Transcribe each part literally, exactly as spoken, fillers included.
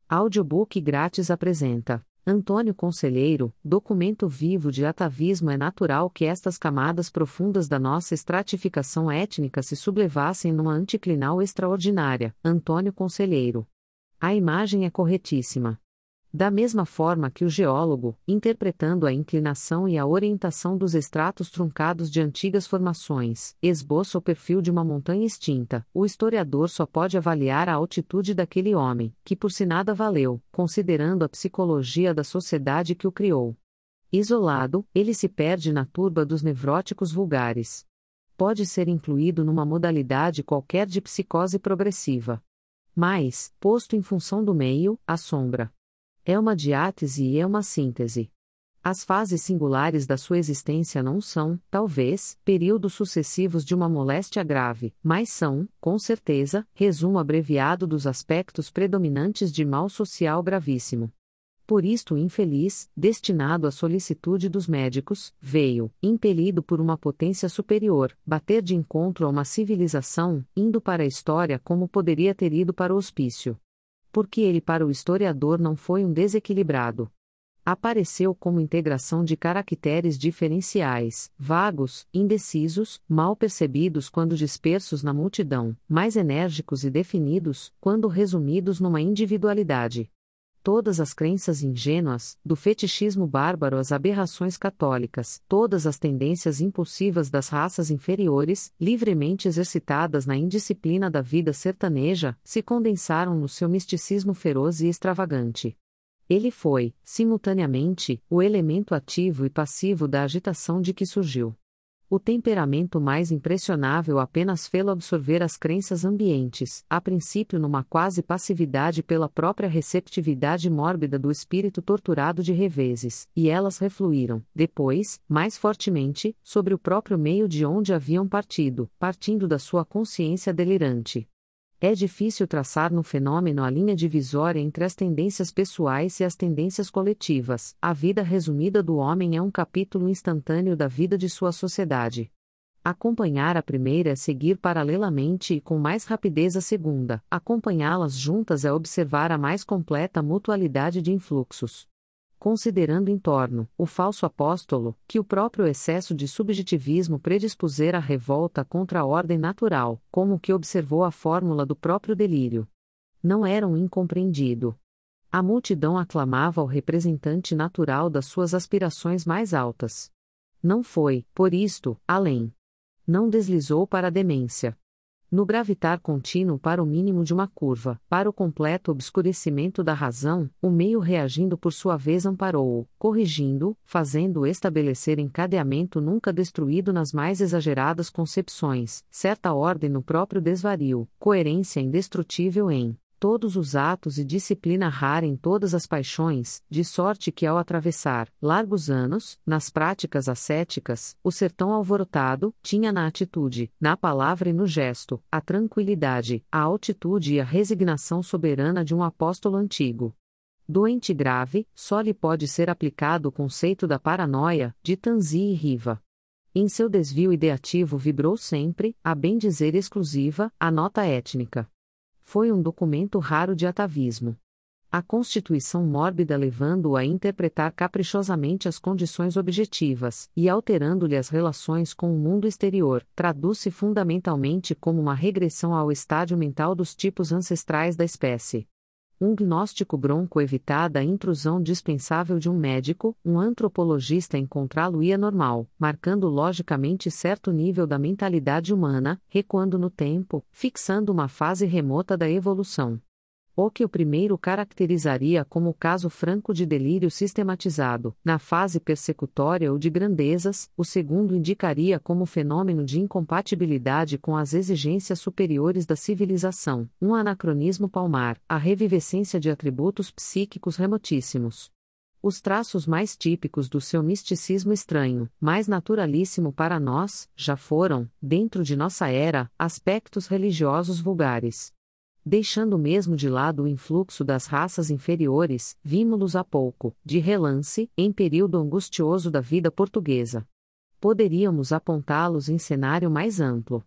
Audiobook grátis apresenta Antônio Conselheiro, documento vivo de atavismo. É natural que estas camadas profundas da nossa estratificação étnica se sublevassem numa anticlinal extraordinária. Antônio Conselheiro. A imagem é corretíssima. Da mesma forma que o geólogo, interpretando a inclinação e a orientação dos estratos truncados de antigas formações, esboça o perfil de uma montanha extinta, o historiador só pode avaliar a altitude daquele homem, que por si nada valeu, considerando a psicologia da sociedade que o criou. Isolado, ele se perde na turba dos nevróticos vulgares. Pode ser incluído numa modalidade qualquer de psicose progressiva. Mas, posto em função do meio, assombra. É uma diátese e é uma síntese. As fases singulares da sua existência não são, talvez, períodos sucessivos de uma moléstia grave, mas são, com certeza, resumo abreviado dos aspectos predominantes de mal social gravíssimo. Por isto o infeliz, destinado à solicitude dos médicos, veio, impelido por uma potência superior, bater de encontro a uma civilização, indo para a história como poderia ter ido para o hospício. Porque ele para o historiador não foi um desequilibrado. Apareceu como integração de caracteres diferenciais, vagos, indecisos, mal percebidos quando dispersos na multidão, mais enérgicos e definidos, quando resumidos numa individualidade. Todas as crenças ingênuas, do fetichismo bárbaro às aberrações católicas, todas as tendências impulsivas das raças inferiores, livremente exercitadas na indisciplina da vida sertaneja, se condensaram no seu misticismo feroz e extravagante. Ele foi, simultaneamente, o elemento ativo e passivo da agitação de que surgiu. O temperamento mais impressionável apenas fê-lo absorver as crenças ambientes, a princípio numa quase passividade pela própria receptividade mórbida do espírito torturado de reveses, e elas refluíram, depois, mais fortemente, sobre o próprio meio de onde haviam partido, partindo da sua consciência delirante. É difícil traçar no fenômeno a linha divisória entre as tendências pessoais e as tendências coletivas. A vida resumida do homem é um capítulo instantâneo da vida de sua sociedade. Acompanhar a primeira é seguir paralelamente e com mais rapidez a segunda. Acompanhá-las juntas é observar a mais completa mutualidade de influxos. Considerando em torno, o falso apóstolo, que o próprio excesso de subjetivismo predispusera à revolta contra a ordem natural, como que observou a fórmula do próprio delírio. Não era um incompreendido. A multidão aclamava o representante natural das suas aspirações mais altas. Não foi, por isto, além. Não deslizou para a demência. No gravitar contínuo para o mínimo de uma curva, para o completo obscurecimento da razão, o meio reagindo por sua vez amparou-o, corrigindo-o, fazendo-o estabelecer encadeamento nunca destruído nas mais exageradas concepções, certa ordem no próprio desvario, coerência indestrutível em todos os atos e disciplina rara em todas as paixões, de sorte que ao atravessar, largos anos, nas práticas ascéticas, o sertão alvorotado, tinha na atitude, na palavra e no gesto, a tranquilidade, a altitude e a resignação soberana de um apóstolo antigo. Doente grave, só lhe pode ser aplicado o conceito da paranoia, de Tanzi e Riva. Em seu desvio ideativo vibrou sempre, a bem dizer exclusiva, a nota étnica. Foi um documento raro de atavismo. A constituição mórbida levando-o a interpretar caprichosamente as condições objetivas, e alterando-lhe as relações com o mundo exterior, traduz-se fundamentalmente como uma regressão ao estádio mental dos tipos ancestrais da espécie. Um gnóstico bronco evitada a intrusão dispensável de um médico, um antropologista encontrá-lo-ia normal, marcando logicamente certo nível da mentalidade humana, recuando no tempo, fixando uma fase remota da evolução. O que o primeiro caracterizaria como o caso franco de delírio sistematizado, na fase persecutória ou de grandezas, o segundo indicaria como fenômeno de incompatibilidade com as exigências superiores da civilização, um anacronismo palmar, a revivescência de atributos psíquicos remotíssimos. Os traços mais típicos do seu misticismo estranho, mais naturalíssimo para nós, já foram, dentro de nossa era, aspectos religiosos vulgares. Deixando mesmo de lado o influxo das raças inferiores, vimos-los há pouco, de relance, em período angustioso da vida portuguesa. Poderíamos apontá-los em cenário mais amplo.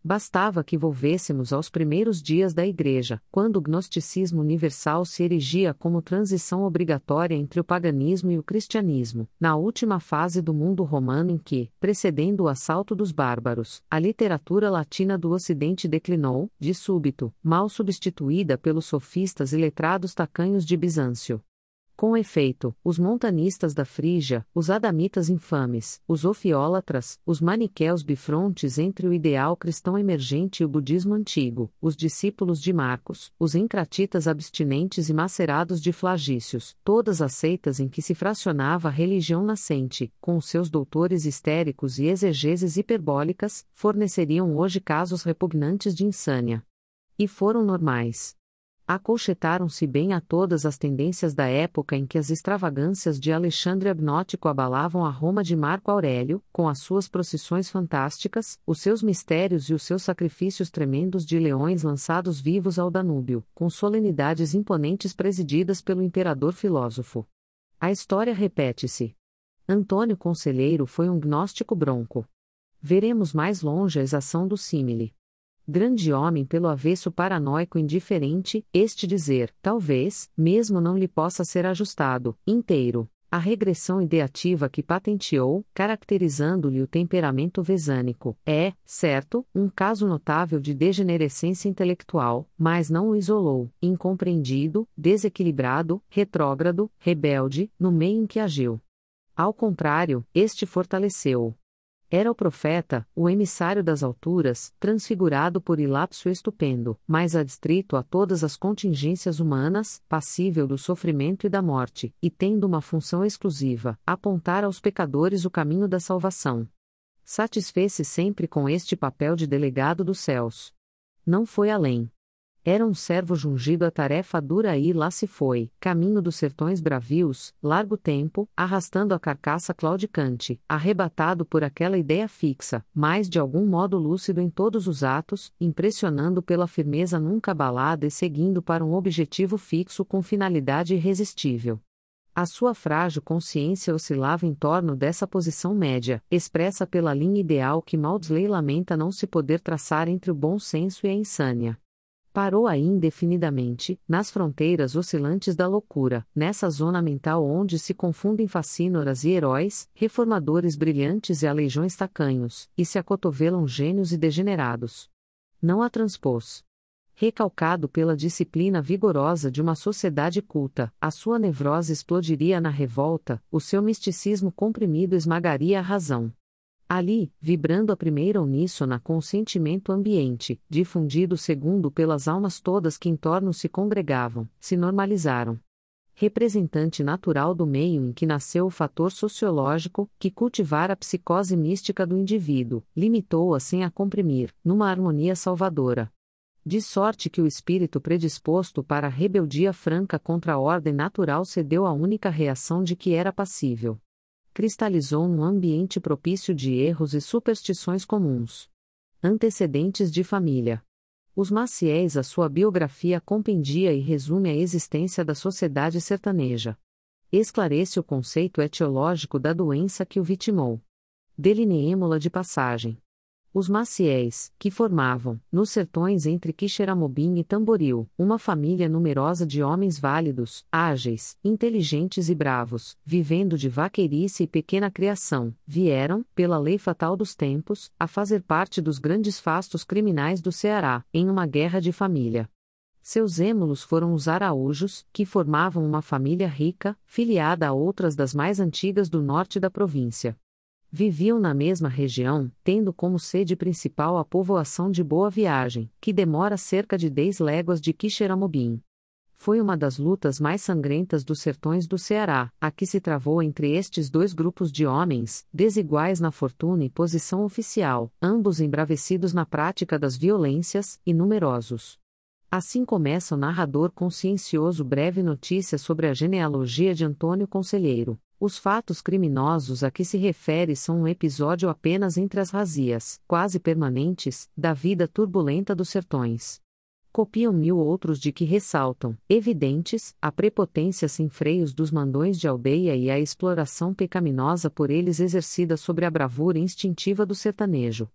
Bastava que volvêssemos aos primeiros dias da Igreja, quando o gnosticismo universal se erigia como transição obrigatória entre o paganismo e o cristianismo, na última fase do mundo romano em que, precedendo o assalto dos bárbaros, a literatura latina do Ocidente declinou, de súbito, mal substituída pelos sofistas e letrados tacanhos de Bizâncio. Com efeito, os montanistas da Frígia, os adamitas infames, os ofiólatras, os maniqueus bifrontes entre o ideal cristão emergente e o budismo antigo, os discípulos de Marcos, os encratitas abstinentes e macerados de flagícios, todas as seitas em que se fracionava a religião nascente, com os seus doutores histéricos e exegeses hiperbólicas, forneceriam hoje casos repugnantes de insânia. E foram normais. Acolchetaram-se bem a todas as tendências da época em que as extravagâncias de Alexandre Agnótico abalavam a Roma de Marco Aurélio, com as suas procissões fantásticas, os seus mistérios e os seus sacrifícios tremendos de leões lançados vivos ao Danúbio, com solenidades imponentes presididas pelo imperador filósofo. A história repete-se. Antônio Conselheiro foi um gnóstico bronco. Veremos mais longe a exação do símile. Grande homem pelo avesso paranoico indiferente, este dizer, talvez, mesmo não lhe possa ser ajustado, inteiro, a regressão ideativa que patenteou, caracterizando-lhe o temperamento vesânico, é, certo, um caso notável de degenerescência intelectual, mas não o isolou, incompreendido, desequilibrado, retrógrado, rebelde, no meio em que agiu. Ao contrário, este fortaleceu-o. Era o profeta, o emissário das alturas, transfigurado por ilapso estupendo, mas adstrito a todas as contingências humanas, passível do sofrimento e da morte, e tendo uma função exclusiva, apontar aos pecadores o caminho da salvação. Satisfez-se sempre com este papel de delegado dos céus. Não foi além. Era um servo jungido à tarefa dura e lá se foi, caminho dos sertões bravios, largo tempo, arrastando a carcaça claudicante, arrebatado por aquela ideia fixa, mas de algum modo lúcido em todos os atos, impressionando pela firmeza nunca abalada e seguindo para um objetivo fixo com finalidade irresistível. A sua frágil consciência oscilava em torno dessa posição média, expressa pela linha ideal que Maudsley lamenta não se poder traçar entre o bom senso e a insânia. Parou aí indefinidamente, nas fronteiras oscilantes da loucura, nessa zona mental onde se confundem facínoras e heróis, reformadores brilhantes e aleijões tacanhos, e se acotovelam gênios e degenerados. Não a transpôs. Recalcado pela disciplina vigorosa de uma sociedade culta, a sua nevrose explodiria na revolta, o seu misticismo comprimido esmagaria a razão. Ali, vibrando a primeira uníssona com o sentimento ambiente, difundido segundo pelas almas todas que em torno se congregavam, se normalizaram. Representante natural do meio em que nasceu o fator sociológico, que cultivara a psicose mística do indivíduo, limitou-a sem a comprimir, numa harmonia salvadora. De sorte que o espírito predisposto para a rebeldia franca contra a ordem natural cedeu à única reação de que era passível. Cristalizou num ambiente propício de erros e superstições comuns. Antecedentes de família. Os Maciéis. A sua biografia compendia e resume a existência da sociedade sertaneja. Esclarece o conceito etiológico da doença que o vitimou. Delineemo-la de passagem. Os Maciéis, que formavam, nos sertões entre Quixeramobim e Tamboril, uma família numerosa de homens válidos, ágeis, inteligentes e bravos, vivendo de vaqueirice e pequena criação, vieram, pela lei fatal dos tempos, a fazer parte dos grandes fastos criminais do Ceará, em uma guerra de família. Seus êmulos foram os Araújos, que formavam uma família rica, filiada a outras das mais antigas do norte da província. Viviam na mesma região, tendo como sede principal a povoação de Boa Viagem, que demora cerca de dez léguas de Quixeramobim. Foi uma das lutas mais sangrentas dos sertões do Ceará, a que se travou entre estes dois grupos de homens, desiguais na fortuna e posição oficial, ambos embravecidos na prática das violências, e numerosos. Assim começa o narrador consciencioso breve notícia sobre a genealogia de Antônio Conselheiro. Os fatos criminosos a que se refere são um episódio apenas entre as razias, quase permanentes, da vida turbulenta dos sertões. Copiam mil outros de que ressaltam, evidentes, a prepotência sem freios dos mandões de aldeia e a exploração pecaminosa por eles exercida sobre a bravura instintiva do sertanejo.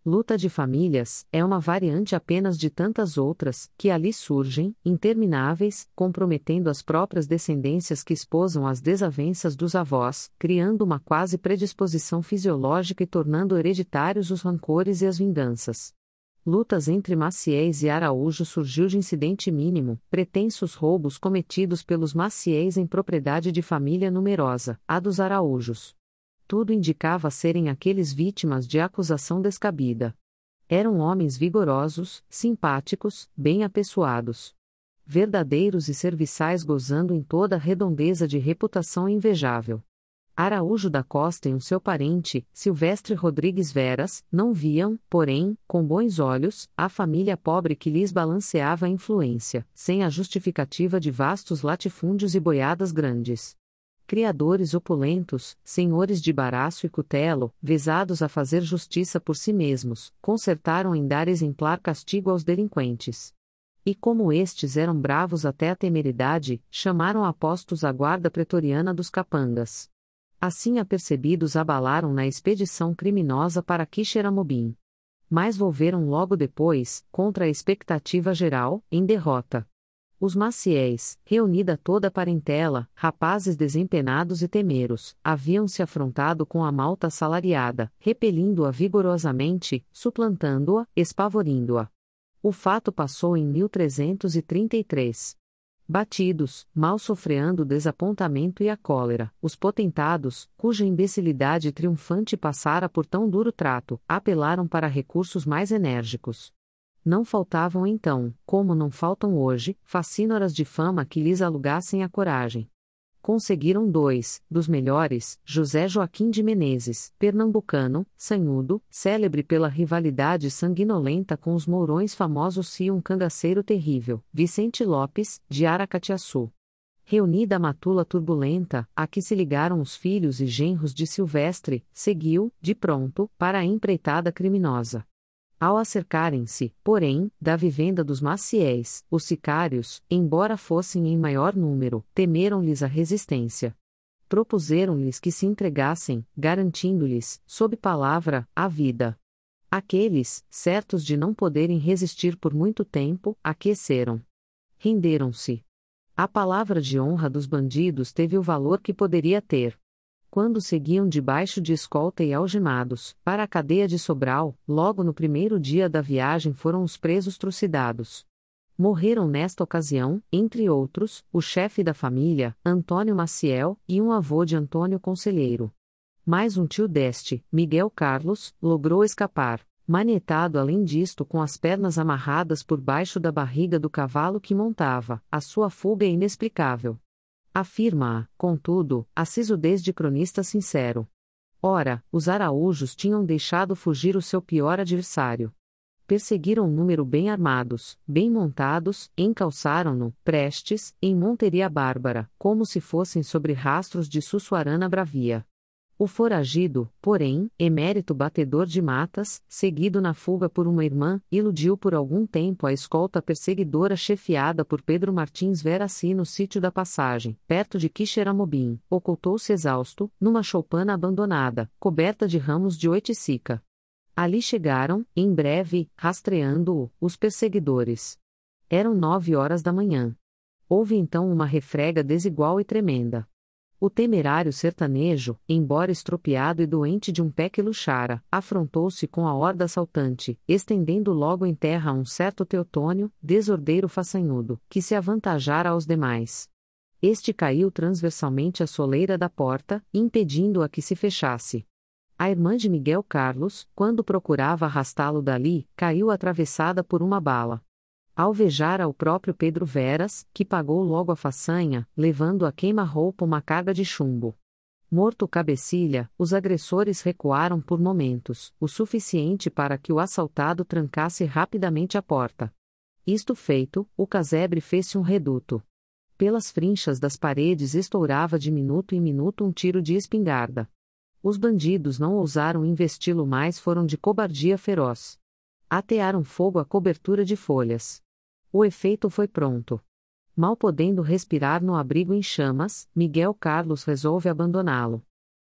Luta de famílias é uma variante apenas de tantas outras, que ali surgem, intermináveis, comprometendo as próprias descendências que esposam as desavenças dos avós, criando uma quase predisposição fisiológica e tornando hereditários os rancores e as vinganças. Lutas entre Maciéis e Araújo surgiu de incidente mínimo, pretensos roubos cometidos pelos Maciéis em propriedade de família numerosa, a dos Araújos. Tudo indicava serem aqueles vítimas de acusação descabida. Eram homens vigorosos, simpáticos, bem apessoados. Verdadeiros e serviçais, gozando em toda a redondeza de reputação invejável. Araújo da Costa e o seu parente, Silvestre Rodrigues Veras, não viam, porém, com bons olhos, a família pobre que lhes balanceava a influência, sem a justificativa de vastos latifúndios e boiadas grandes. Criadores opulentos, senhores de baraço e cutelo, vesados a fazer justiça por si mesmos, concertaram em dar exemplar castigo aos delinquentes. E como estes eram bravos até a temeridade, chamaram a postos a guarda pretoriana dos capangas. Assim apercebidos abalaram na expedição criminosa para Quixeramobim. Mas volveram logo depois, contra a expectativa geral, em derrota. Os Maciéis, reunida toda a parentela, rapazes desempenados e temeros, haviam se afrontado com a malta assalariada, repelindo-a vigorosamente, suplantando-a, espavorindo-a. O fato passou em mil trezentos e trinta e três. Batidos, mal sofreando o desapontamento e a cólera, os potentados, cuja imbecilidade triunfante passara por tão duro trato, apelaram para recursos mais enérgicos. Não faltavam então, como não faltam hoje, facínoras de fama que lhes alugassem a coragem. Conseguiram dois, dos melhores, José Joaquim de Menezes, pernambucano, sanhudo, célebre pela rivalidade sanguinolenta com os mourões famosos e um cangaceiro terrível, Vicente Lopes, de Aracatiaçu. Reunida a matula turbulenta, a que se ligaram os filhos e genros de Silvestre, seguiu, de pronto, para a empreitada criminosa. Ao acercarem-se, porém, da vivenda dos Maciéis, os sicários, embora fossem em maior número, temeram-lhes a resistência. Propuseram-lhes que se entregassem, garantindo-lhes, sob palavra, a vida. Aqueles, certos de não poderem resistir por muito tempo, aqueceram. Renderam-se. A palavra de honra dos bandidos teve o valor que poderia ter. Quando seguiam debaixo de escolta e algemados, para a cadeia de Sobral, logo no primeiro dia da viagem foram os presos trucidados. Morreram nesta ocasião, entre outros, o chefe da família, Antônio Maciel, e um avô de Antônio Conselheiro. Mais um tio deste, Miguel Carlos, logrou escapar, manietado além disto com as pernas amarradas por baixo da barriga do cavalo que montava, a sua fuga é inexplicável. Afirma-a, contudo, a sisudez de cronista sincero. Ora, os Araújos tinham deixado fugir o seu pior adversário. Perseguiram um número bem armados, bem montados, encalçaram-no, prestes, em monteria bárbara, como se fossem sobre rastros de Sussuarana bravia. O foragido, porém, emérito batedor de matas, seguido na fuga por uma irmã, iludiu por algum tempo a escolta perseguidora chefiada por Pedro Martins Veraci no sítio da Passagem, perto de Quixeramobim, ocultou-se exausto, numa choupana abandonada, coberta de ramos de oiticica. Ali chegaram, em breve, rastreando-o, os perseguidores. Eram nove horas da manhã. Houve então uma refrega desigual e tremenda. O temerário sertanejo, embora estropiado e doente de um pé que luxara, afrontou-se com a horda assaltante, estendendo logo em terra um certo Teotônio, desordeiro façanhudo, que se avantajara aos demais. Este caiu transversalmente à soleira da porta, impedindo-a que se fechasse. A irmã de Miguel Carlos, quando procurava arrastá-lo dali, caiu atravessada por uma bala. Alvejara o próprio Pedro Veras, que pagou logo a façanha, levando a queima-roupa uma carga de chumbo. Morto o cabecilha, os agressores recuaram por momentos, o suficiente para que o assaltado trancasse rapidamente a porta. Isto feito, o casebre fez-se um reduto. Pelas frinchas das paredes estourava de minuto em minuto um tiro de espingarda. Os bandidos não ousaram investi-lo mais, foram de cobardia feroz. Atearam fogo à cobertura de folhas. O efeito foi pronto. Mal podendo respirar no abrigo em chamas, Miguel Carlos resolve abandoná-lo.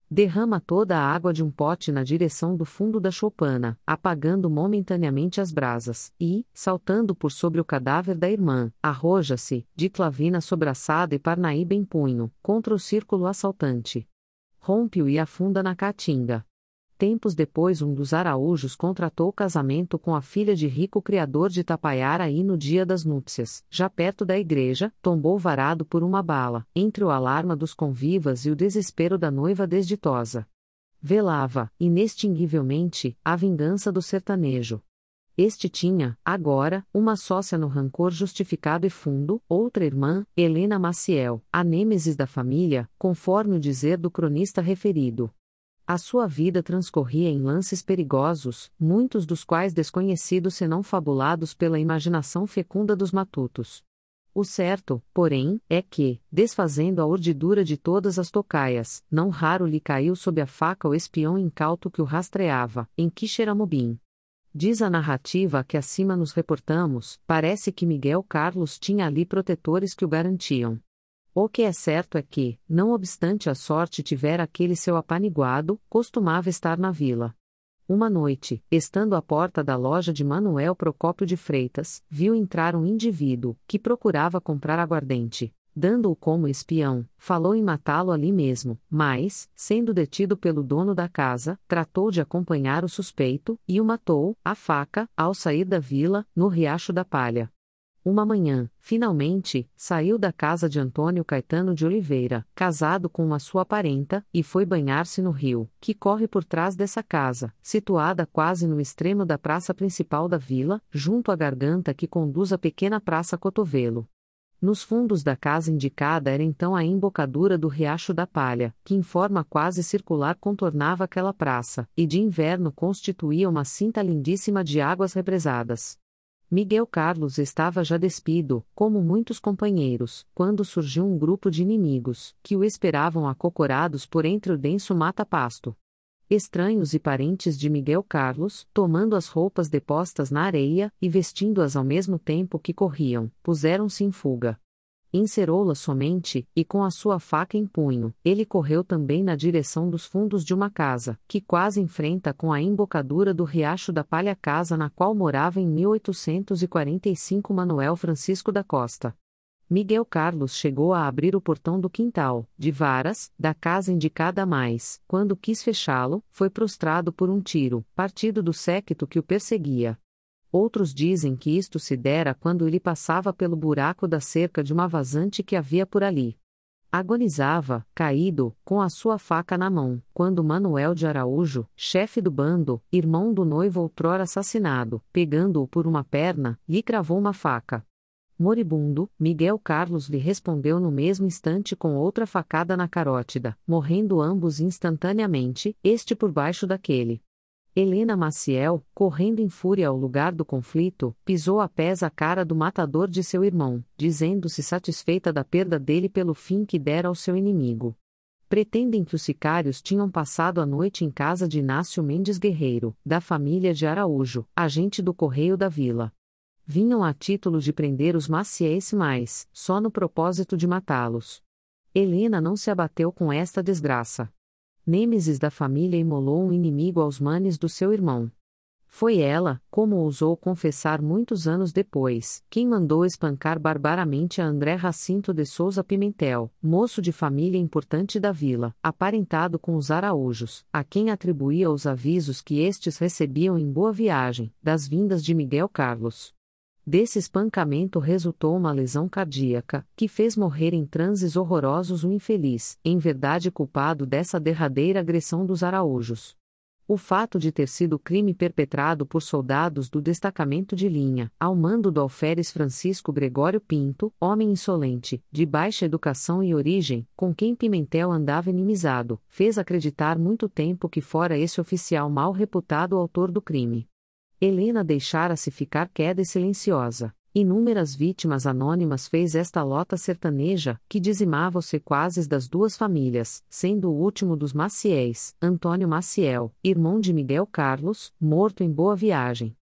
Derrama toda a água de um pote na direção do fundo da choupana, apagando momentaneamente as brasas, e, saltando por sobre o cadáver da irmã, arroja-se, de clavina sobraçada e parnaíba em punho, contra o círculo assaltante. Rompe-o e afunda na caatinga. Tempos depois um dos Araújos contratou casamento com a filha de rico criador de Tapaiara e no dia das núpcias, já perto da igreja, tombou varado por uma bala, entre o alarma dos convivas e o desespero da noiva desditosa. Velava, inextinguivelmente, a vingança do sertanejo. Este tinha, agora, uma sócia no rancor justificado e fundo, outra irmã, Helena Maciel, a nêmesis da família, conforme o dizer do cronista referido. A sua vida transcorria em lances perigosos, muitos dos quais desconhecidos senão fabulados pela imaginação fecunda dos matutos. O certo, porém, é que, desfazendo a urdidura de todas as tocaias, não raro lhe caiu sob a faca o espião incauto que o rastreava, em Quixeramobim. Diz a narrativa a que acima nos reportamos, parece que Miguel Carlos tinha ali protetores que o garantiam. O que é certo é que, não obstante a sorte tivera aquele seu apaniguado, costumava estar na vila. Uma noite, estando à porta da loja de Manuel Procópio de Freitas, viu entrar um indivíduo, que procurava comprar aguardente. Dando-o como espião, falou em matá-lo ali mesmo, mas, sendo detido pelo dono da casa, tratou de acompanhar o suspeito, e o matou, à faca, ao sair da vila, no Riacho da Palha. Uma manhã, finalmente, saiu da casa de Antônio Caetano de Oliveira, casado com uma sua parenta, e foi banhar-se no rio, que corre por trás dessa casa, situada quase no extremo da praça principal da vila, junto à garganta que conduz à pequena praça Cotovelo. Nos fundos da casa indicada era então a embocadura do Riacho da Palha, que em forma quase circular contornava aquela praça, e de inverno constituía uma cinta lindíssima de águas represadas. Miguel Carlos estava já despido, como muitos companheiros, quando surgiu um grupo de inimigos, que o esperavam acocorados por entre o denso mata-pasto. Estranhos e parentes de Miguel Carlos, tomando as roupas depostas na areia, e vestindo-as ao mesmo tempo que corriam, puseram-se em fuga. Encerou-la somente, e com a sua faca em punho, ele correu também na direção dos fundos de uma casa, que quase enfrenta com a embocadura do Riacho da Palha, casa na qual morava em mil oitocentos e quarenta e cinco Manuel Francisco da Costa. Miguel Carlos chegou a abrir o portão do quintal, de varas, da casa indicada a mais, quando quis fechá-lo, foi prostrado por um tiro, partido do séquito que o perseguia. Outros dizem que isto se dera quando ele passava pelo buraco da cerca de uma vazante que havia por ali. Agonizava, caído, com a sua faca na mão, quando Manuel de Araújo, chefe do bando, irmão do noivo outrora assassinado, pegando-o por uma perna, lhe cravou uma faca. Moribundo, Miguel Carlos lhe respondeu no mesmo instante com outra facada na carótida, morrendo ambos instantaneamente, este por baixo daquele. Helena Maciel, correndo em fúria ao lugar do conflito, pisou a pés a cara do matador de seu irmão, dizendo-se satisfeita da perda dele pelo fim que dera ao seu inimigo. Pretendem que os sicários tinham passado a noite em casa de Inácio Mendes Guerreiro, da família de Araújo, agente do Correio da Vila. Vinham a título de prender os Maciéis, mas, só no propósito de matá-los. Helena não se abateu com esta desgraça. Nêmesis da família imolou um inimigo aos manes do seu irmão. Foi ela, como ousou confessar muitos anos depois, quem mandou espancar barbaramente a André Jacinto de Souza Pimentel, moço de família importante da vila, aparentado com os Araújos, a quem atribuía os avisos que estes recebiam em boa viagem, das vindas de Miguel Carlos. Desse espancamento resultou uma lesão cardíaca, que fez morrer em transes horrorosos o infeliz, em verdade culpado dessa derradeira agressão dos Araújos. O fato de ter sido crime perpetrado por soldados do destacamento de linha, ao mando do alferes Francisco Gregório Pinto, homem insolente, de baixa educação e origem, com quem Pimentel andava inimizado, fez acreditar muito tempo que fora esse oficial mal reputado o autor do crime. Helena deixara-se ficar queda e silenciosa. Inúmeras vítimas anônimas fez esta lota sertaneja, que dizimava os sequazes das duas famílias, sendo o último dos Maciéis, Antônio Maciel, irmão de Miguel Carlos, morto em boa viagem.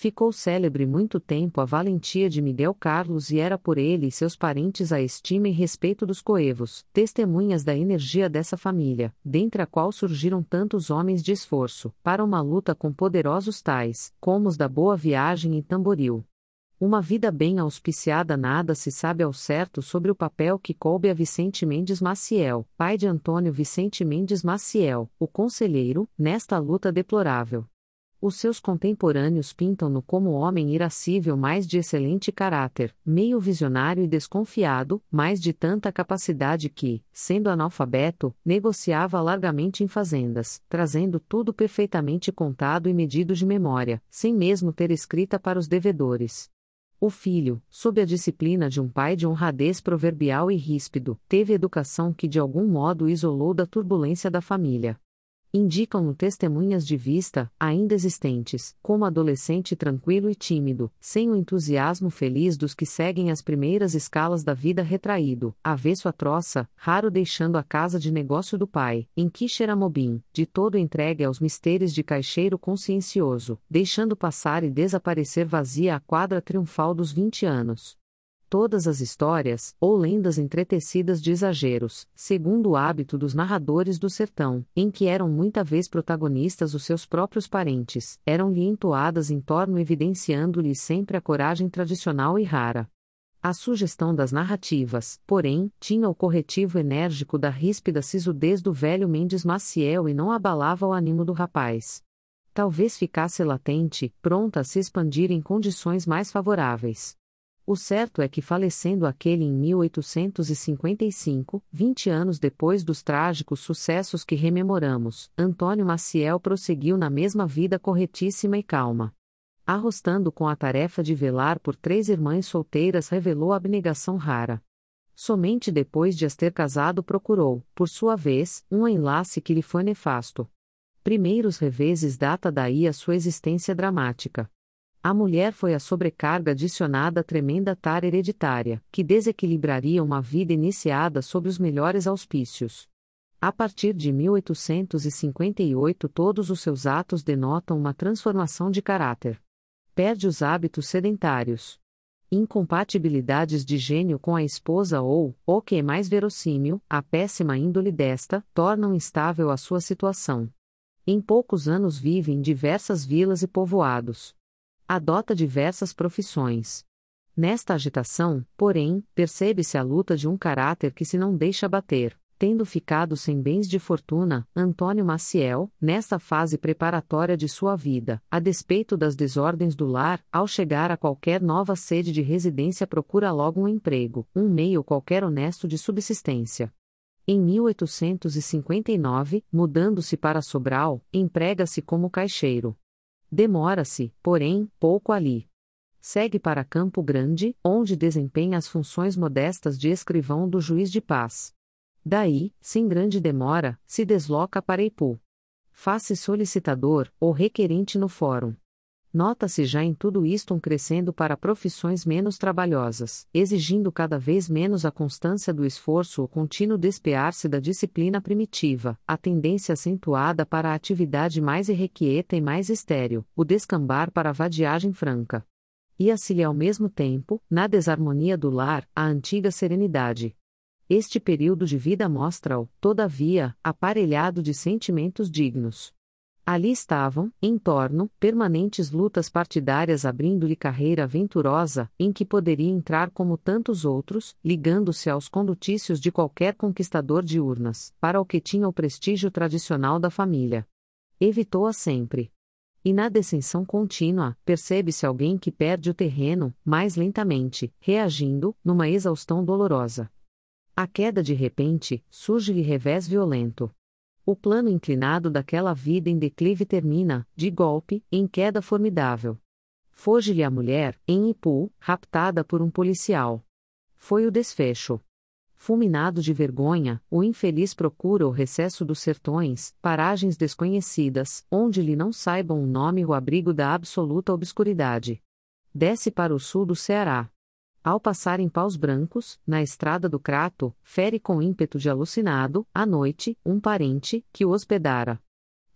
Ficou célebre muito tempo a valentia de Miguel Carlos e era por ele e seus parentes a estima e respeito dos coevos, testemunhas da energia dessa família, dentre a qual surgiram tantos homens de esforço, para uma luta com poderosos tais, como os da Boa Viagem e Tamboril. Uma vida bem auspiciada. Nada se sabe ao certo sobre o papel que coube a Vicente Mendes Maciel, pai de Antônio Vicente Mendes Maciel, o conselheiro, nesta luta deplorável. Os seus contemporâneos pintam-no como homem irascível, mas de excelente caráter, meio visionário e desconfiado, mas de tanta capacidade que, sendo analfabeto, negociava largamente em fazendas, trazendo tudo perfeitamente contado e medido de memória, sem mesmo ter escrita para os devedores. O filho, sob a disciplina de um pai de honradez proverbial e ríspido, teve educação que de algum modo o isolou da turbulência da família. Indicam-no testemunhas de vista, ainda existentes, como adolescente tranquilo e tímido, sem o entusiasmo feliz dos que seguem as primeiras escalas da vida, retraído, avesso à troça, raro deixando a casa de negócio do pai, em Quixeramobim, de todo entregue aos mistérios de caixeiro consciencioso, deixando passar e desaparecer vazia a quadra triunfal dos vinte anos. Todas as histórias, ou lendas entretecidas de exageros, segundo o hábito dos narradores do sertão, em que eram muita vez protagonistas os seus próprios parentes, eram-lhe entoadas em torno, evidenciando-lhe sempre a coragem tradicional e rara. A sugestão das narrativas, porém, tinha o corretivo enérgico da ríspida sisudez do velho Mendes Maciel e não abalava o ânimo do rapaz. Talvez ficasse latente, pronta a se expandir em condições mais favoráveis. O certo é que, falecendo aquele em mil oitocentos e cinquenta e cinco, vinte anos depois dos trágicos sucessos que rememoramos, Antônio Maciel prosseguiu na mesma vida corretíssima e calma. Arrostando com a tarefa de velar por três irmãs solteiras, revelou abnegação rara. Somente depois de as ter casado procurou, por sua vez, um enlace que lhe foi nefasto. Primeiros reveses data daí a sua existência dramática. A mulher foi a sobrecarga adicionada à tremenda tara hereditária, que desequilibraria uma vida iniciada sob os melhores auspícios. A partir de mil oitocentos e cinquenta e oito, todos os seus atos denotam uma transformação de caráter. Perde os hábitos sedentários. Incompatibilidades de gênio com a esposa ou, o que é mais verossímil, a péssima índole desta, tornam instável a sua situação. Em poucos anos vive em diversas vilas e povoados. Adota diversas profissões. Nesta agitação, porém, percebe-se a luta de um caráter que se não deixa bater. Tendo ficado sem bens de fortuna, Antônio Maciel, nesta fase preparatória de sua vida, a despeito das desordens do lar, ao chegar a qualquer nova sede de residência procura logo um emprego, um meio qualquer honesto de subsistência. Em mil oitocentos e cinquenta e nove, mudando-se para Sobral, emprega-se como caixeiro. Demora-se, porém, pouco ali. Segue para Campo Grande, onde desempenha as funções modestas de escrivão do juiz de paz. Daí, sem grande demora, se desloca para Ipu. Faz-se solicitador, ou requerente no fórum. Nota-se já em tudo isto um crescendo para profissões menos trabalhosas, exigindo cada vez menos a constância do esforço, o contínuo despear-se da disciplina primitiva, a tendência acentuada para a atividade mais irrequieta e mais estéril, o descambar para a vadiagem franca. Ia-se-lhe ao mesmo tempo, na desarmonia do lar, a antiga serenidade. Este período de vida mostra-o, todavia, aparelhado de sentimentos dignos. Ali estavam, em torno, permanentes lutas partidárias, abrindo-lhe carreira aventurosa, em que poderia entrar como tantos outros, ligando-se aos condutícios de qualquer conquistador de urnas, para o que tinha o prestígio tradicional da família. Evitou-a sempre. E na descensão contínua, percebe-se alguém que perde o terreno, mais lentamente, reagindo, numa exaustão dolorosa. A queda de repente, surge-lhe revés violento. O plano inclinado daquela vida em declive termina, de golpe, em queda formidável. Foge-lhe a mulher, em Ipu, raptada por um policial. Foi o desfecho. Fulminado de vergonha, o infeliz procura o recesso dos sertões, paragens desconhecidas, onde lhe não saibam o nome e o abrigo da absoluta obscuridade. Desce para o sul do Ceará. Ao passar em Paus Brancos, na estrada do Crato, fere com ímpeto de alucinado, à noite, um parente, que o hospedara.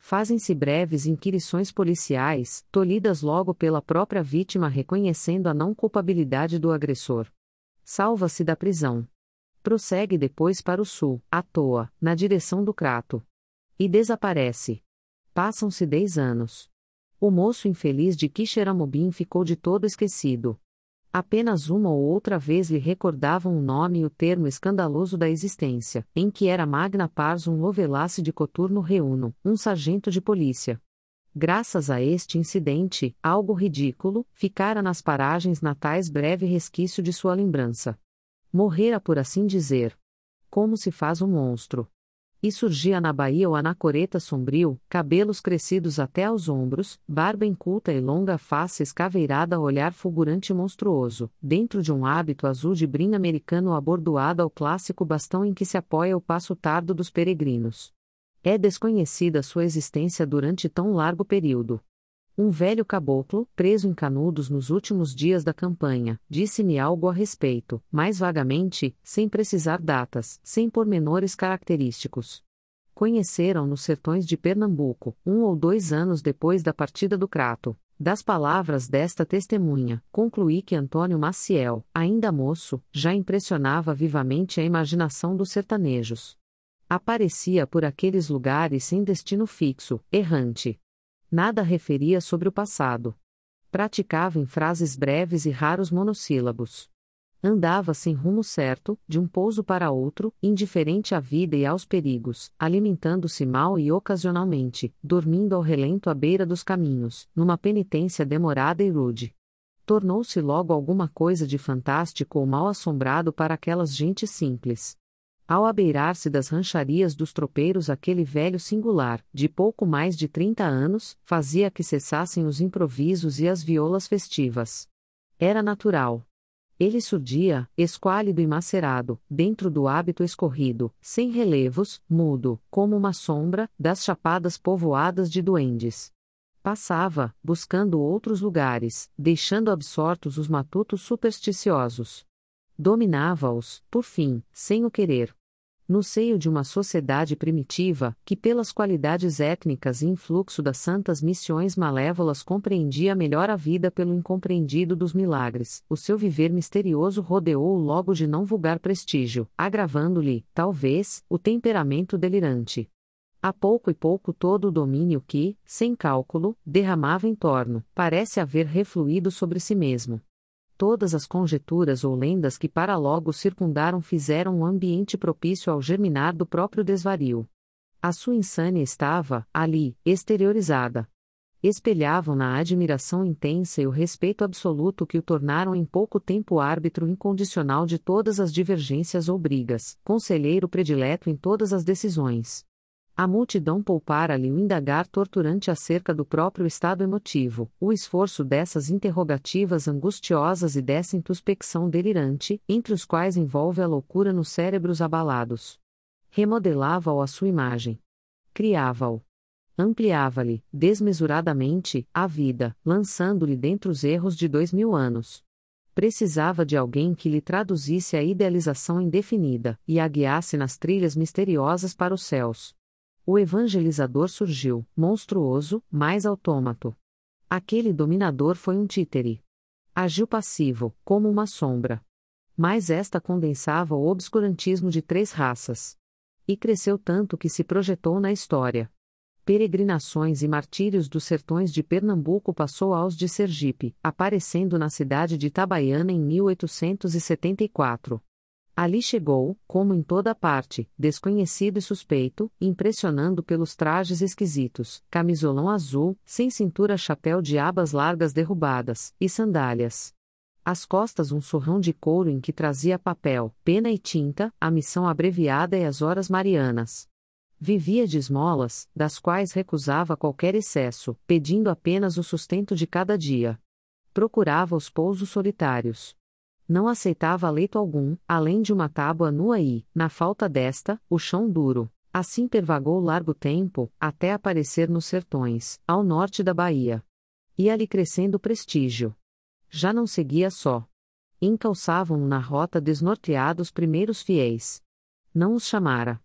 Fazem-se breves inquirições policiais, tolhidas logo pela própria vítima reconhecendo a não culpabilidade do agressor. Salva-se da prisão. Prossegue depois para o sul, à toa, na direção do Crato. E desaparece. Passam-se dez anos. O moço infeliz de Quixeramobim ficou de todo esquecido. Apenas uma ou outra vez lhe recordavam o nome e o termo escandaloso da existência, em que era magna pars um Lovelace de coturno reuno, um sargento de polícia. Graças a este incidente, algo ridículo, ficara nas paragens natais breve resquício de sua lembrança. Morrera por assim dizer. Como se faz um monstro. E surgia na Bahia o anacoreta sombrio, cabelos crescidos até aos ombros, barba inculta e longa face escaveirada, olhar fulgurante e monstruoso, dentro de um hábito azul de brim americano abordoado ao clássico bastão em que se apoia o passo tardo dos peregrinos. É desconhecida sua existência durante tão largo período. Um velho caboclo, preso em Canudos nos últimos dias da campanha, disse-me algo a respeito, mais vagamente, sem precisar datas, sem pormenores característicos. Conheceram nos sertões de Pernambuco, um ou dois anos depois da partida do Crato. Das palavras desta testemunha, concluí que Antônio Maciel, ainda moço, já impressionava vivamente a imaginação dos sertanejos. Aparecia por aqueles lugares sem destino fixo, errante. Nada referia sobre o passado. Praticava em frases breves e raros monossílabos. Andava sem rumo certo, de um pouso para outro, indiferente à vida e aos perigos, alimentando-se mal e ocasionalmente, dormindo ao relento à beira dos caminhos, numa penitência demorada e rude. Tornou-se logo alguma coisa de fantástico ou mal assombrado para aquelas gentes simples. Ao abeirar-se das rancharias dos tropeiros, aquele velho singular, de pouco mais de trinta anos, fazia que cessassem os improvisos e as violas festivas. Era natural. Ele surdia, esquálido e macerado, dentro do hábito escorrido, sem relevos, mudo, como uma sombra, das chapadas povoadas de duendes. Passava, buscando outros lugares, deixando absortos os matutos supersticiosos. Dominava-os, por fim, sem o querer. No seio de uma sociedade primitiva, que pelas qualidades étnicas e influxo das santas missões malévolas compreendia melhor a vida pelo incompreendido dos milagres, o seu viver misterioso rodeou-o logo de não vulgar prestígio, agravando-lhe, talvez, o temperamento delirante. A pouco e pouco todo o domínio que, sem cálculo, derramava em torno, parece haver refluído sobre si mesmo. Todas as conjecturas ou lendas que para logo circundaram fizeram um ambiente propício ao germinar do próprio desvario. A sua insânia estava, ali, exteriorizada. Espelhavam-na a admiração intensa e o respeito absoluto que o tornaram em pouco tempo árbitro incondicional de todas as divergências ou brigas, conselheiro predileto em todas as decisões. A multidão poupara-lhe o indagar torturante acerca do próprio estado emotivo, o esforço dessas interrogativas angustiosas e dessa introspecção delirante, entre os quais envolve a loucura nos cérebros abalados. Remodelava-o à sua imagem. Criava-o. Ampliava-lhe, desmesuradamente, a vida, lançando-lhe dentro os erros de dois mil anos. Precisava de alguém que lhe traduzisse a idealização indefinida, e a guiasse nas trilhas misteriosas para os céus. O evangelizador surgiu, monstruoso, mais autômato. Aquele dominador foi um títere. Agiu passivo, como uma sombra. Mas esta condensava o obscurantismo de três raças. E cresceu tanto que se projetou na história. Peregrinações e martírios dos sertões de Pernambuco passou aos de Sergipe, aparecendo na cidade de Itabaiana em mil oitocentos e setenta e quatro. Ali chegou, como em toda parte, desconhecido e suspeito, impressionando pelos trajes esquisitos, camisolão azul, sem cintura, chapéu de abas largas derrubadas, e sandálias. Às costas um surrão de couro em que trazia papel, pena e tinta, a missão abreviada e as horas marianas. Vivia de esmolas, das quais recusava qualquer excesso, pedindo apenas o sustento de cada dia. Procurava os pousos solitários. Não aceitava leito algum, além de uma tábua nua e, na falta desta, o chão duro. Assim pervagou largo tempo, até aparecer nos sertões, ao norte da Bahia. Ia-lhe crescendo prestígio. Já não seguia só. Encalçavam-no na rota desnorteados primeiros fiéis. Não os chamara.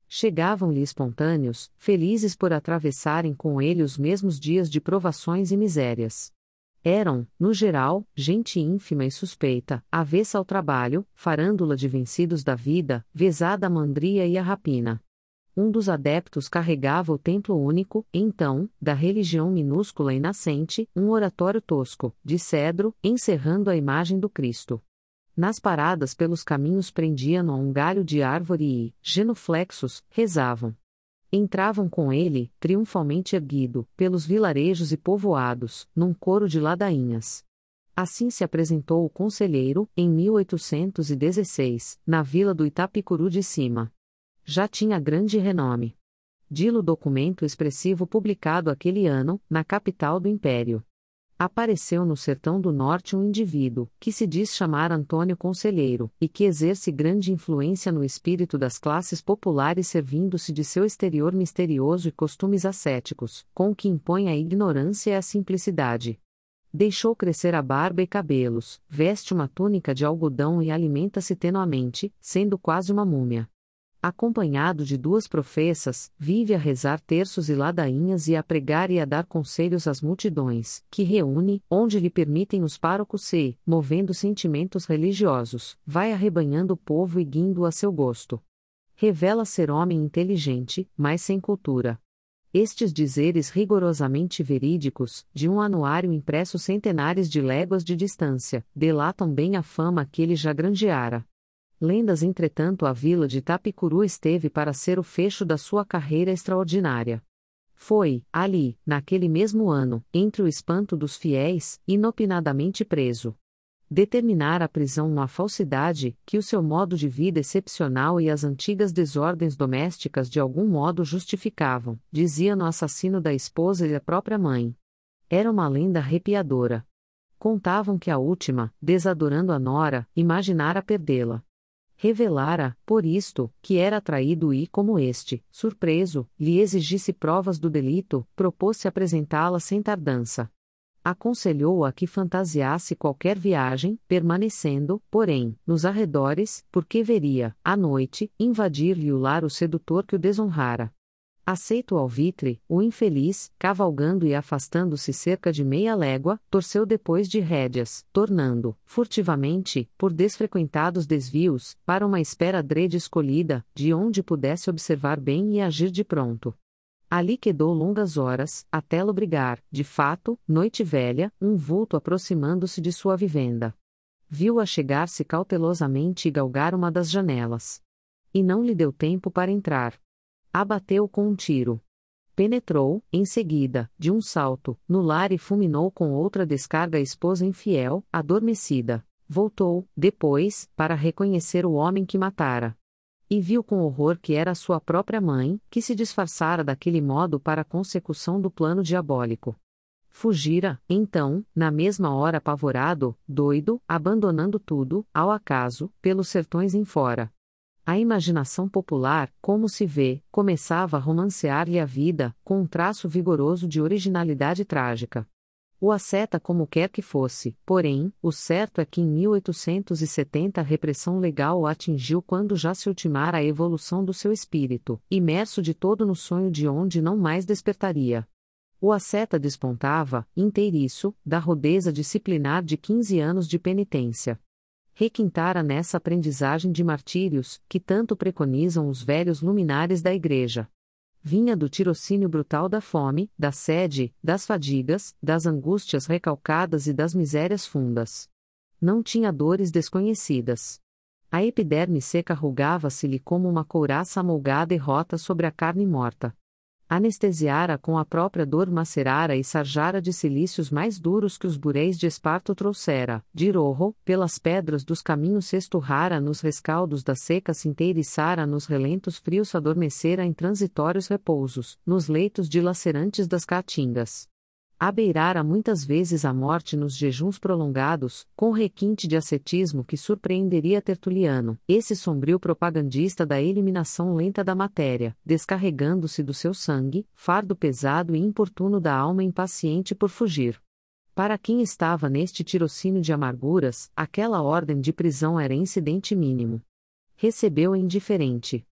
Chegavam-lhe espontâneos, felizes por atravessarem com ele os mesmos dias de provações e misérias. Eram, no geral, gente ínfima e suspeita, avessa ao trabalho, farândula de vencidos da vida, vezada a mandria e a rapina. Um dos adeptos carregava o templo único, então, da religião minúscula e nascente, um oratório tosco, de cedro, encerrando a imagem do Cristo. Nas paradas pelos caminhos prendiam-no a um galho de árvore e, genuflexos, rezavam. Entravam com ele, triunfalmente erguido, pelos vilarejos e povoados, num coro de ladainhas. Assim se apresentou o conselheiro, em mil oitocentos e dezesseis, na vila do Itapicuru de Cima. Já tinha grande renome. Dilo documento expressivo publicado aquele ano, na capital do Império. Apareceu no sertão do norte um indivíduo, que se diz chamar Antônio Conselheiro, e que exerce grande influência no espírito das classes populares servindo-se de seu exterior misterioso e costumes ascéticos, com o que impõe a ignorância e a simplicidade. Deixou crescer a barba e cabelos, veste uma túnica de algodão e alimenta-se tenuamente, sendo quase uma múmia. Acompanhado de duas professas, vive a rezar terços e ladainhas e a pregar e a dar conselhos às multidões, que reúne, onde lhe permitem os párocos e, movendo sentimentos religiosos, vai arrebanhando o povo e guindo a seu gosto. Revela ser homem inteligente, mas sem cultura. Estes dizeres rigorosamente verídicos, de um anuário impresso centenares de léguas de distância, delatam bem a fama que ele já granjeara. Lendas entretanto a vila de Itapicuru esteve para ser o fecho da sua carreira extraordinária. Foi, ali, naquele mesmo ano, entre o espanto dos fiéis, inopinadamente preso. Determinar a prisão uma falsidade, que o seu modo de vida excepcional e as antigas desordens domésticas de algum modo justificavam, dizia no assassino da esposa e da própria mãe. Era uma lenda arrepiadora. Contavam que a última, desadorando a nora, imaginara perdê-la. Revelara, por isto, que era traído e, como este, surpreso, lhe exigisse provas do delito, propôs-se apresentá-la sem tardança. Aconselhou-a que fantasiasse qualquer viagem, permanecendo, porém, nos arredores, porque veria, à noite, invadir-lhe o lar o sedutor que o desonrara. Aceito o alvitre, o infeliz, cavalgando e afastando-se cerca de meia légua, torceu depois de rédeas, tornando, furtivamente, por desfrequentados desvios, para uma espera adrede escolhida, de onde pudesse observar bem e agir de pronto. Ali quedou longas horas, até lobrigar, de fato, noite velha, um vulto aproximando-se de sua vivenda. Viu-a chegar-se cautelosamente e galgar uma das janelas. E não lhe deu tempo para entrar. Abateu com um tiro. Penetrou, em seguida, de um salto, no lar e fulminou com outra descarga a esposa infiel, adormecida. Voltou, depois, para reconhecer o homem que matara. E viu com horror que era sua própria mãe, que se disfarçara daquele modo para a consecução do plano diabólico. Fugira, então, na mesma hora apavorado, doido, abandonando tudo, ao acaso, pelos sertões em fora. A imaginação popular, como se vê, começava a romancear-lhe a vida, com um traço vigoroso de originalidade trágica. O asceta como quer que fosse, porém, o certo é que em mil oitocentos e setenta a repressão legal o atingiu quando já se ultimara a evolução do seu espírito, imerso de todo no sonho de onde não mais despertaria. O asceta despontava, inteiriço, da rudeza disciplinar de quinze anos de penitência. Requintara nessa aprendizagem de martírios, que tanto preconizam os velhos luminares da Igreja. Vinha do tirocínio brutal da fome, da sede, das fadigas, das angústias recalcadas e das misérias fundas. Não tinha dores desconhecidas. A epiderme seca rugava-se-lhe como uma couraça amolgada e rota sobre a carne morta. Anestesiara com a própria dor macerara e sarjara de cilícios mais duros que os bureis de Esparto trouxera, de Rojo, pelas pedras dos caminhos se esturrara nos rescaldos da seca se inteiriçara nos relentos frios adormecera em transitórios repousos, nos leitos dilacerantes das caatingas. Abeirara muitas vezes a morte nos jejuns prolongados, com requinte de ascetismo que surpreenderia Tertuliano, esse sombrio propagandista da eliminação lenta da matéria, descarregando-se do seu sangue, fardo pesado e importuno da alma impaciente por fugir. Para quem estava neste tirocínio de amarguras, aquela ordem de prisão era incidente mínimo. Recebeu-a indiferente.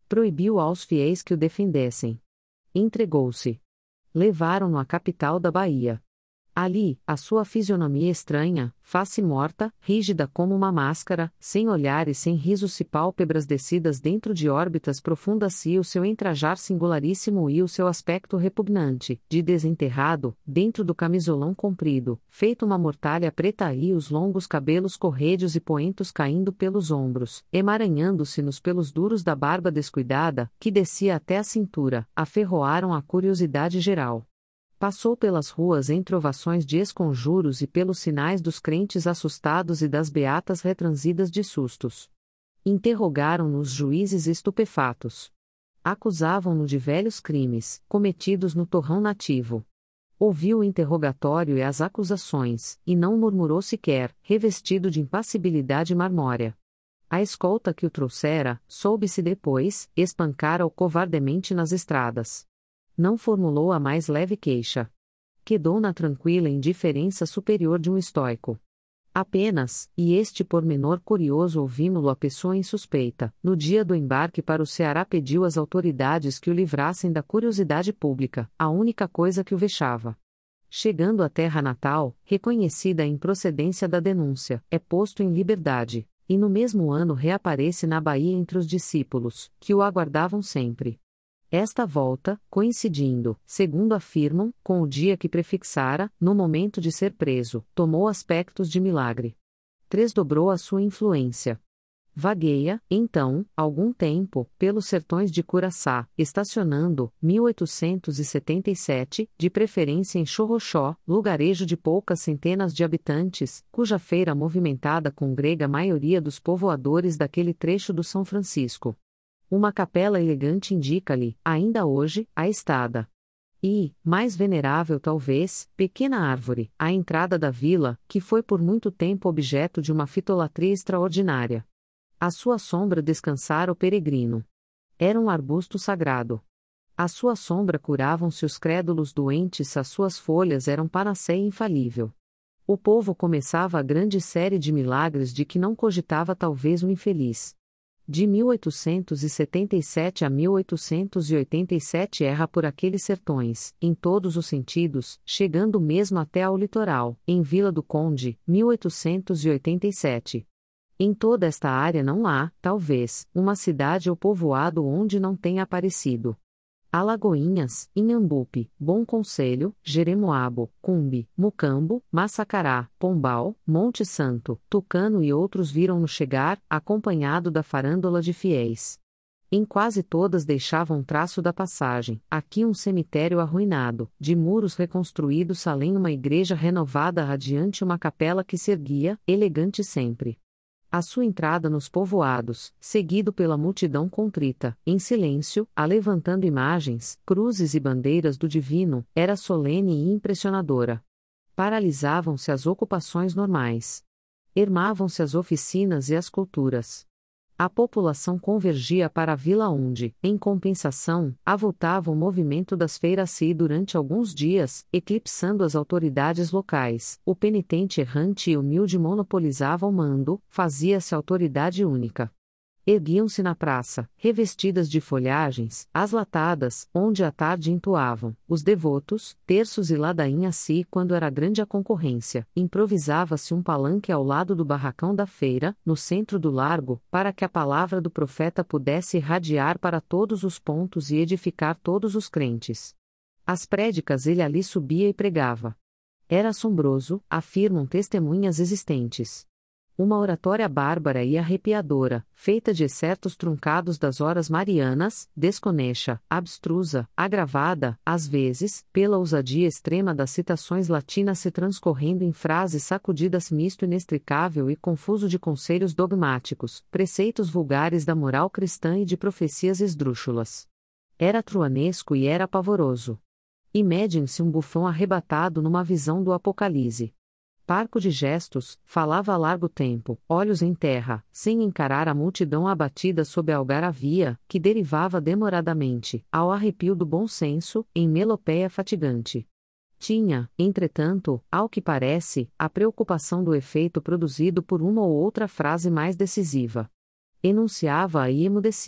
Proibiu aos fiéis que o defendessem. Entregou-se. Levaram-no à capital da Bahia. Ali, a sua fisionomia estranha, face morta, rígida como uma máscara, sem olhar e sem risos e pálpebras descidas dentro de órbitas profundas e o seu entrajar singularíssimo e o seu aspecto repugnante, de desenterrado, dentro do camisolão comprido, feito uma mortalha preta e os longos cabelos corrédios e poentos caindo pelos ombros, emaranhando-se nos pelos duros da barba descuidada, que descia até a cintura, aferroaram a curiosidade geral. Passou pelas ruas entre ovações de esconjuros e pelos sinais dos crentes assustados e das beatas retransidas de sustos. Interrogaram-no os juízes estupefatos. Acusavam-no de velhos crimes, cometidos no torrão nativo. Ouviu o interrogatório e as acusações, e não murmurou sequer, revestido de impassibilidade marmórea. A escolta que o trouxera, soube-se depois, espancara-o covardemente nas estradas. Não formulou a mais leve queixa. Quedou na tranquila indiferença superior de um estoico. Apenas, e este pormenor curioso ouvimo-lo a pessoa insuspeita, no dia do embarque para o Ceará pediu às autoridades que o livrassem da curiosidade pública, a única coisa que o vexava. Chegando à terra natal, reconhecida a improcedência da denúncia, é posto em liberdade, e no mesmo ano reaparece na Bahia entre os discípulos, que o aguardavam sempre. Esta volta, coincidindo, segundo afirmam, com o dia que prefixara, no momento de ser preso, tomou aspectos de milagre. Tresdobrou a sua influência. Vagueia, então, algum tempo, pelos sertões de Curaçá, estacionando, mil oitocentos e setenta e sete, de preferência em Xorroxó, lugarejo de poucas centenas de habitantes, cuja feira movimentada congrega a maioria dos povoadores daquele trecho do São Francisco. Uma capela elegante indica-lhe, ainda hoje, a estada. E, mais venerável talvez, pequena árvore, à entrada da vila, que foi por muito tempo objeto de uma fitolatria extraordinária. À sua sombra descansara o peregrino. Era um arbusto sagrado. À sua sombra curavam-se os crédulos doentes, as suas folhas eram panaceia infalível. O povo começava a grande série de milagres de que não cogitava talvez o infeliz. De mil oitocentos e setenta e sete a mil oitocentos e oitenta e sete erra por aqueles sertões, em todos os sentidos, chegando mesmo até ao litoral, em Vila do Conde, mil oitocentos e oitenta e sete. Em toda esta área não há, talvez, uma cidade ou povoado onde não tenha aparecido. Alagoinhas, Inhambupe, Bom Conselho, Jeremoabo, Cumbi, Mucambo, Massacará, Pombal, Monte Santo, Tucano e outros viram-no chegar, acompanhado da farândola de fiéis. Em quase todas deixava um traço da passagem, aqui um cemitério arruinado, de muros reconstruídos além uma igreja renovada adiante uma capela que se erguia, elegante sempre. A sua entrada nos povoados, seguido pela multidão contrita, em silêncio, alevantando imagens, cruzes e bandeiras do divino, era solene e impressionadora. Paralisavam-se as ocupações normais. Ermavam-se as oficinas e as culturas. A população convergia para a vila onde, em compensação, avultava o movimento das feiras e durante alguns dias, eclipsando as autoridades locais, o penitente errante e humilde monopolizava o mando, fazia-se autoridade única. Erguiam-se na praça, revestidas de folhagens, as latadas, onde à tarde entoavam, os devotos, terços e ladainhas e, quando era grande a concorrência, improvisava-se um palanque ao lado do barracão da feira, no centro do largo, para que a palavra do profeta pudesse irradiar para todos os pontos e edificar todos os crentes. As prédicas ele ali subia e pregava. Era assombroso, afirmam testemunhas existentes. Uma oratória bárbara e arrepiadora, feita de excertos truncados das horas marianas, desconexa, abstrusa, agravada, às vezes, pela ousadia extrema das citações latinas se transcorrendo em frases sacudidas misto inextricável e confuso de conselhos dogmáticos, preceitos vulgares da moral cristã e de profecias esdrúxulas. Era truanesco e era pavoroso. Imagine-se um bufão arrebatado numa visão do Apocalipse. Parco de gestos, falava a largo tempo, olhos em terra, sem encarar a multidão abatida sob a algaravia, que derivava demoradamente, ao arrepio do bom senso, em melopéia fatigante. Tinha, entretanto, ao que parece, a preocupação do efeito produzido por uma ou outra frase mais decisiva. Enunciava-a e emudecia,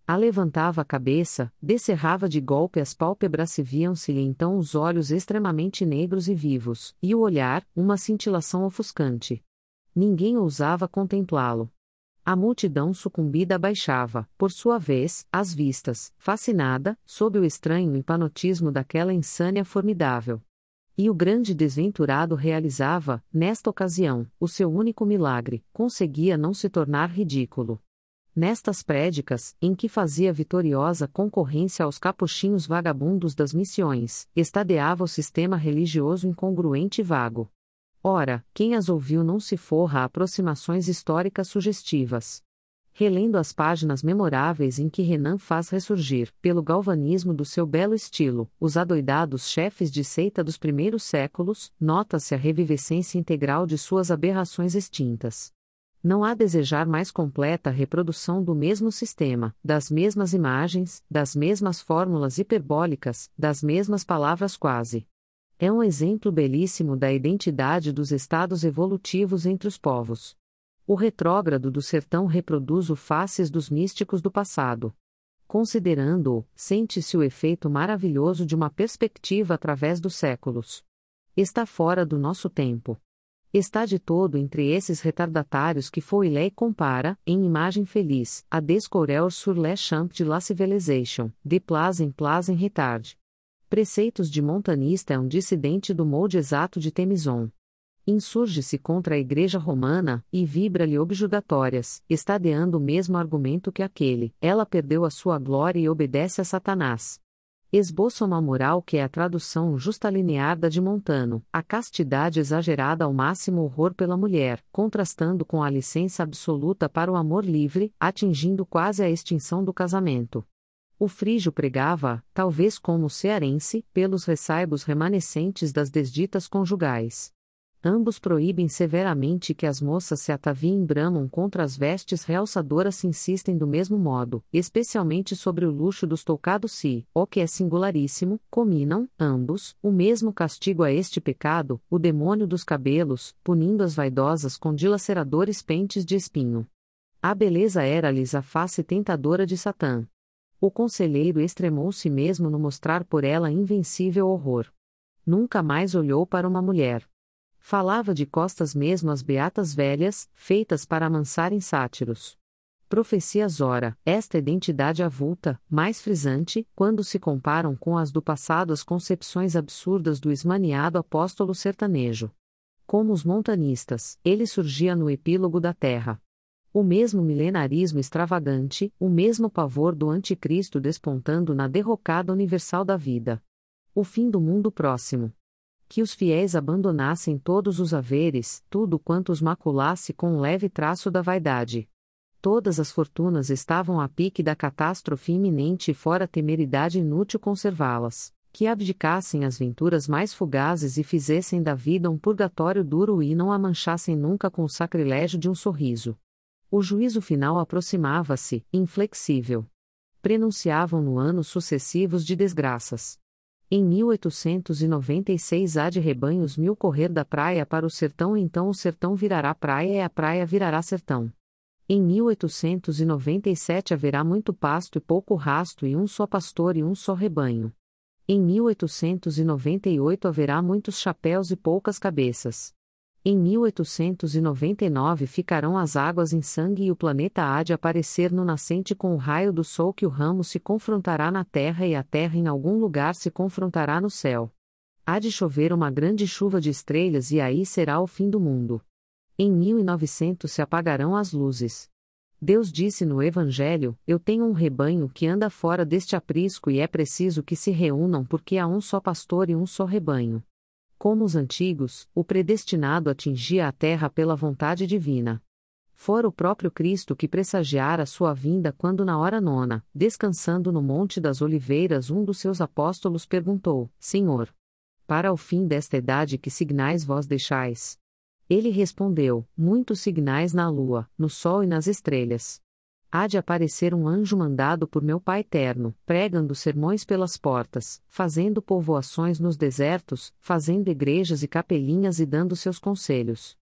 Alevantava a cabeça, descerrava de golpe as pálpebras e viam-se-lhe então os olhos extremamente negros e vivos, e o olhar, uma cintilação ofuscante. Ninguém ousava contemplá-lo. A multidão sucumbida baixava, por sua vez, as vistas, fascinada, sob o estranho hipnotismo daquela insânia formidável. E o grande desventurado realizava, nesta ocasião, o seu único milagre, conseguia não se tornar ridículo. Nestas prédicas, em que fazia vitoriosa concorrência aos capuchinhos vagabundos das missões, estadeava o sistema religioso incongruente e vago. Ora, quem as ouviu não se forra a aproximações históricas sugestivas. Relendo as páginas memoráveis em que Renan faz ressurgir, pelo galvanismo do seu belo estilo, os adoidados chefes de seita dos primeiros séculos, nota-se a revivescência integral de suas aberrações extintas. Não há desejar mais completa reprodução do mesmo sistema, das mesmas imagens, das mesmas fórmulas hiperbólicas, das mesmas palavras quase. É um exemplo belíssimo da identidade dos estados evolutivos entre os povos. O retrógrado do sertão reproduz o faces dos místicos do passado. Considerando-o, sente-se o efeito maravilhoso de uma perspectiva através dos séculos. Está fora do nosso tempo. Está de todo entre esses retardatários que Foilley compara, em imagem feliz, a Descoureur sur le champ de la civilisation, de place en place en retard. Preceitos de montanista é um dissidente do molde exato de Temison. Insurge-se contra a Igreja Romana, e vibra-lhe objurgatórias, estadeando o mesmo argumento que aquele, ela perdeu a sua glória e obedece a Satanás. Esboça uma moral que é a tradução justa linear da de Montano, a castidade exagerada ao máximo horror pela mulher, contrastando com a licença absoluta para o amor livre, atingindo quase a extinção do casamento. O frígio pregava, talvez como o cearense, pelos ressaibos remanescentes das desditas conjugais. Ambos proíbem severamente que as moças se ataviem e bramam contra as vestes realçadoras se insistem do mesmo modo, especialmente sobre o luxo dos toucados se, o que é singularíssimo, cominam, ambos, o mesmo castigo a este pecado, o demônio dos cabelos, punindo as vaidosas com dilaceradores pentes de espinho. A beleza era-lhes a face tentadora de Satã. O conselheiro extremou-se mesmo no mostrar por ela invencível horror. Nunca mais olhou para uma mulher. Falava de costas mesmo às beatas velhas, feitas para amansarem sátiros. Profecias ora, esta identidade avulta, mais frisante, quando se comparam com as do passado as concepções absurdas do esmaniado apóstolo sertanejo. Como os montanistas, ele surgia no epílogo da terra. O mesmo milenarismo extravagante, o mesmo pavor do anticristo despontando na derrocada universal da vida. O fim do mundo próximo. Que os fiéis abandonassem todos os haveres, tudo quanto os maculasse com um leve traço da vaidade. Todas as fortunas estavam a pique da catástrofe iminente e fora temeridade inútil conservá-las, que abdicassem as venturas mais fugazes e fizessem da vida um purgatório duro e não a manchassem nunca com o sacrilégio de um sorriso. O juízo final aproximava-se, inflexível. Prenunciavam-no anos sucessivos de desgraças. Em mil oitocentos e noventa e seis há de rebanhos mil correr da praia para o sertão, então o sertão virará praia e a praia virará sertão. Em mil oitocentos e noventa e sete haverá muito pasto e pouco rasto e um só pastor e um só rebanho. Em mil oitocentos e noventa e oito haverá muitos chapéus e poucas cabeças. Em mil oitocentos e noventa e nove ficarão as águas em sangue e o planeta há de aparecer no nascente com o raio do sol que o ramo se confrontará na terra e a terra em algum lugar se confrontará no céu. Há de chover uma grande chuva de estrelas e aí será o fim do mundo. Em mil e novecentos se apagarão as luzes. Deus disse no Evangelho, eu tenho um rebanho que anda fora deste aprisco e é preciso que se reúnam porque há um só pastor e um só rebanho. Como os antigos, o predestinado atingia a terra pela vontade divina. Fora o próprio Cristo que pressagiara sua vinda quando na hora nona, descansando no Monte das Oliveiras, um dos seus apóstolos perguntou, Senhor, para o fim desta idade que signais vós deixais? Ele respondeu, muitos signais na lua, no sol e nas estrelas. Há de aparecer um anjo mandado por meu Pai eterno, pregando sermões pelas portas, fazendo povoações nos desertos, fazendo igrejas e capelinhas e dando seus conselhos.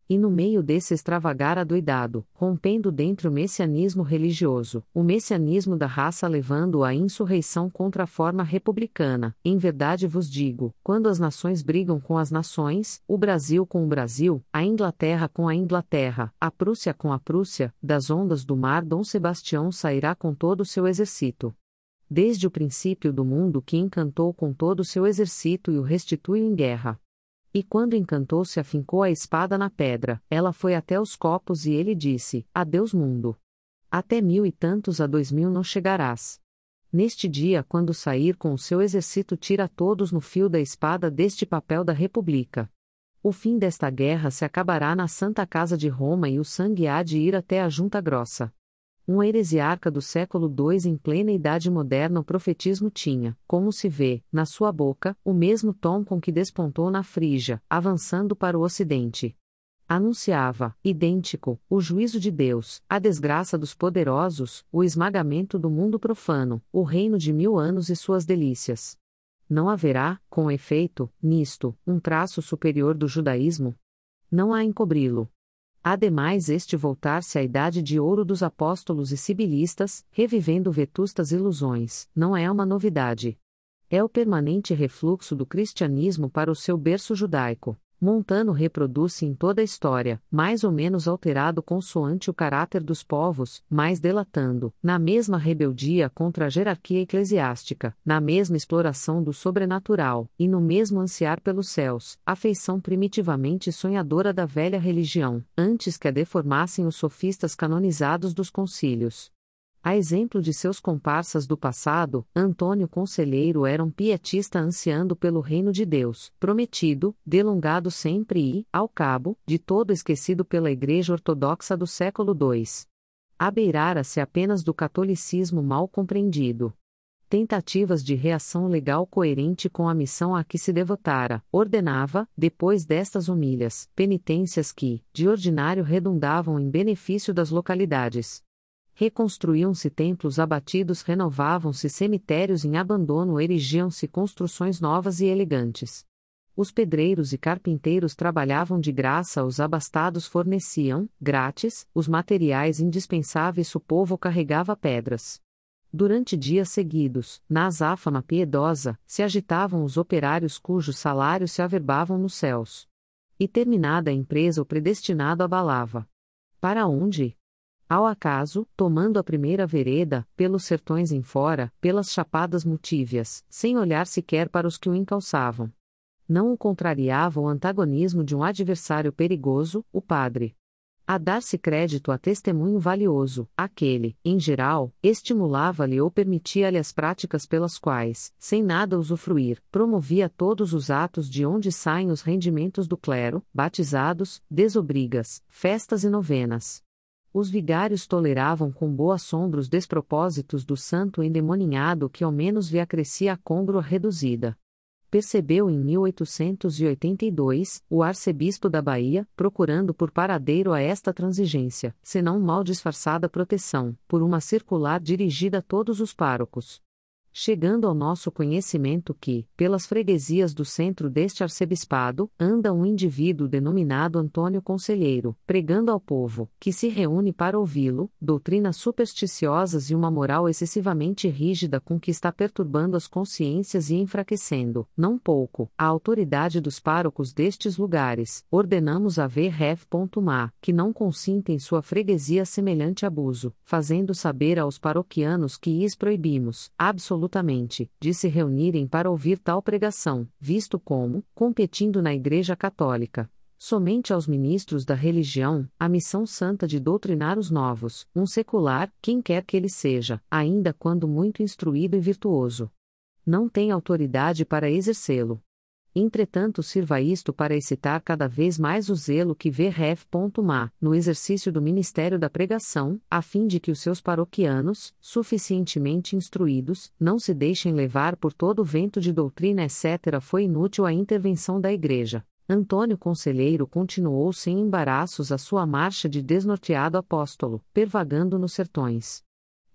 E no meio desse extravagar adoidado, rompendo dentro o messianismo religioso, o messianismo da raça levando à insurreição contra a forma republicana, em verdade vos digo, quando as nações brigam com as nações, o Brasil com o Brasil, a Inglaterra com a Inglaterra, a Prússia com a Prússia, das ondas do mar Dom Sebastião sairá com todo o seu exército. Desde o princípio do mundo que encantou com todo o seu exército e o restituiu em guerra. E quando encantou-se afincou a espada na pedra, ela foi até os copos e ele disse, adeus mundo. Até mil e tantos a dois mil não chegarás. Neste dia quando sair com o seu exército tira todos no fio da espada deste papel da república. O fim desta guerra se acabará na Santa Casa de Roma e o sangue há de ir até a junta grossa. Um heresiarca do século dois em plena idade moderna o profetismo tinha, como se vê, na sua boca, o mesmo tom com que despontou na Frígia, avançando para o ocidente. Anunciava, idêntico, o juízo de Deus, a desgraça dos poderosos, o esmagamento do mundo profano, o reino de mil anos e suas delícias. Não haverá, com efeito, nisto, um traço superior do judaísmo? Não há encobri-lo. Ademais este voltar-se à idade de ouro dos apóstolos e sibilistas, revivendo vetustas ilusões, não é uma novidade. É o permanente refluxo do cristianismo para o seu berço judaico. Montano reproduz-se em toda a história, mais ou menos alterado consoante o caráter dos povos, mas delatando, na mesma rebeldia contra a jerarquia eclesiástica, na mesma exploração do sobrenatural, e no mesmo ansiar pelos céus, a feição primitivamente sonhadora da velha religião, antes que a deformassem os sofistas canonizados dos concílios. A exemplo de seus comparsas do passado, Antônio Conselheiro era um pietista ansiando pelo reino de Deus, prometido, delongado sempre e, ao cabo, de todo esquecido pela Igreja Ortodoxa do século dois. Abeirara-se apenas do catolicismo mal compreendido. Tentativas de reação legal coerente com a missão a que se devotara, ordenava, depois destas humilhas, penitências que, de ordinário redundavam em benefício das localidades. Reconstruíam-se templos abatidos, renovavam-se cemitérios em abandono, erigiam-se construções novas e elegantes. Os pedreiros e carpinteiros trabalhavam de graça, os abastados forneciam, grátis, os materiais indispensáveis, o povo carregava pedras. Durante dias seguidos, na azáfama piedosa, se agitavam os operários cujos salários se averbavam nos céus. E terminada a empresa o predestinado abalava. Para onde? Ao acaso, tomando a primeira vereda, pelos sertões em fora, pelas chapadas multívias, sem olhar sequer para os que o encalçavam. Não o contrariava o antagonismo de um adversário perigoso, o padre. A dar-se crédito a testemunho valioso, aquele, em geral, estimulava-lhe ou permitia-lhe as práticas pelas quais, sem nada usufruir, promovia todos os atos de onde saem os rendimentos do clero, batizados, desobrigas, festas e novenas. Os vigários toleravam com boa sombra os despropósitos do santo endemoninhado que ao menos lhe acrescia a côngrua reduzida. Percebeu em mil oitocentos e oitenta e dois, o arcebispo da Bahia, procurando por paradeiro a esta transigência, senão mal disfarçada proteção, por uma circular dirigida a todos os párocos. Chegando ao nosso conhecimento que, pelas freguesias do centro deste arcebispado, anda um indivíduo denominado Antônio Conselheiro, pregando ao povo, que se reúne para ouvi-lo, doutrinas supersticiosas e uma moral excessivamente rígida com que está perturbando as consciências e enfraquecendo, não pouco, a autoridade dos párocos destes lugares, ordenamos a V R E F.ma, que não consinta em sua freguesia semelhante abuso, fazendo saber aos paroquianos que lhes proibimos, absolutamente, de se reunirem para ouvir tal pregação, visto como, competindo na Igreja Católica, somente aos ministros da religião, a missão santa de doutrinar os novos, um secular, quem quer que ele seja, ainda quando muito instruído e virtuoso, não tem autoridade para exercê-lo. Entretanto, sirva isto para excitar cada vez mais o zelo que V R E F.ma, no exercício do ministério da pregação, a fim de que os seus paroquianos, suficientemente instruídos, não se deixem levar por todo o vento de doutrina, etcétera. Foi inútil a intervenção da Igreja. Antônio Conselheiro continuou sem embaraços a sua marcha de desnorteado apóstolo, pervagando nos sertões.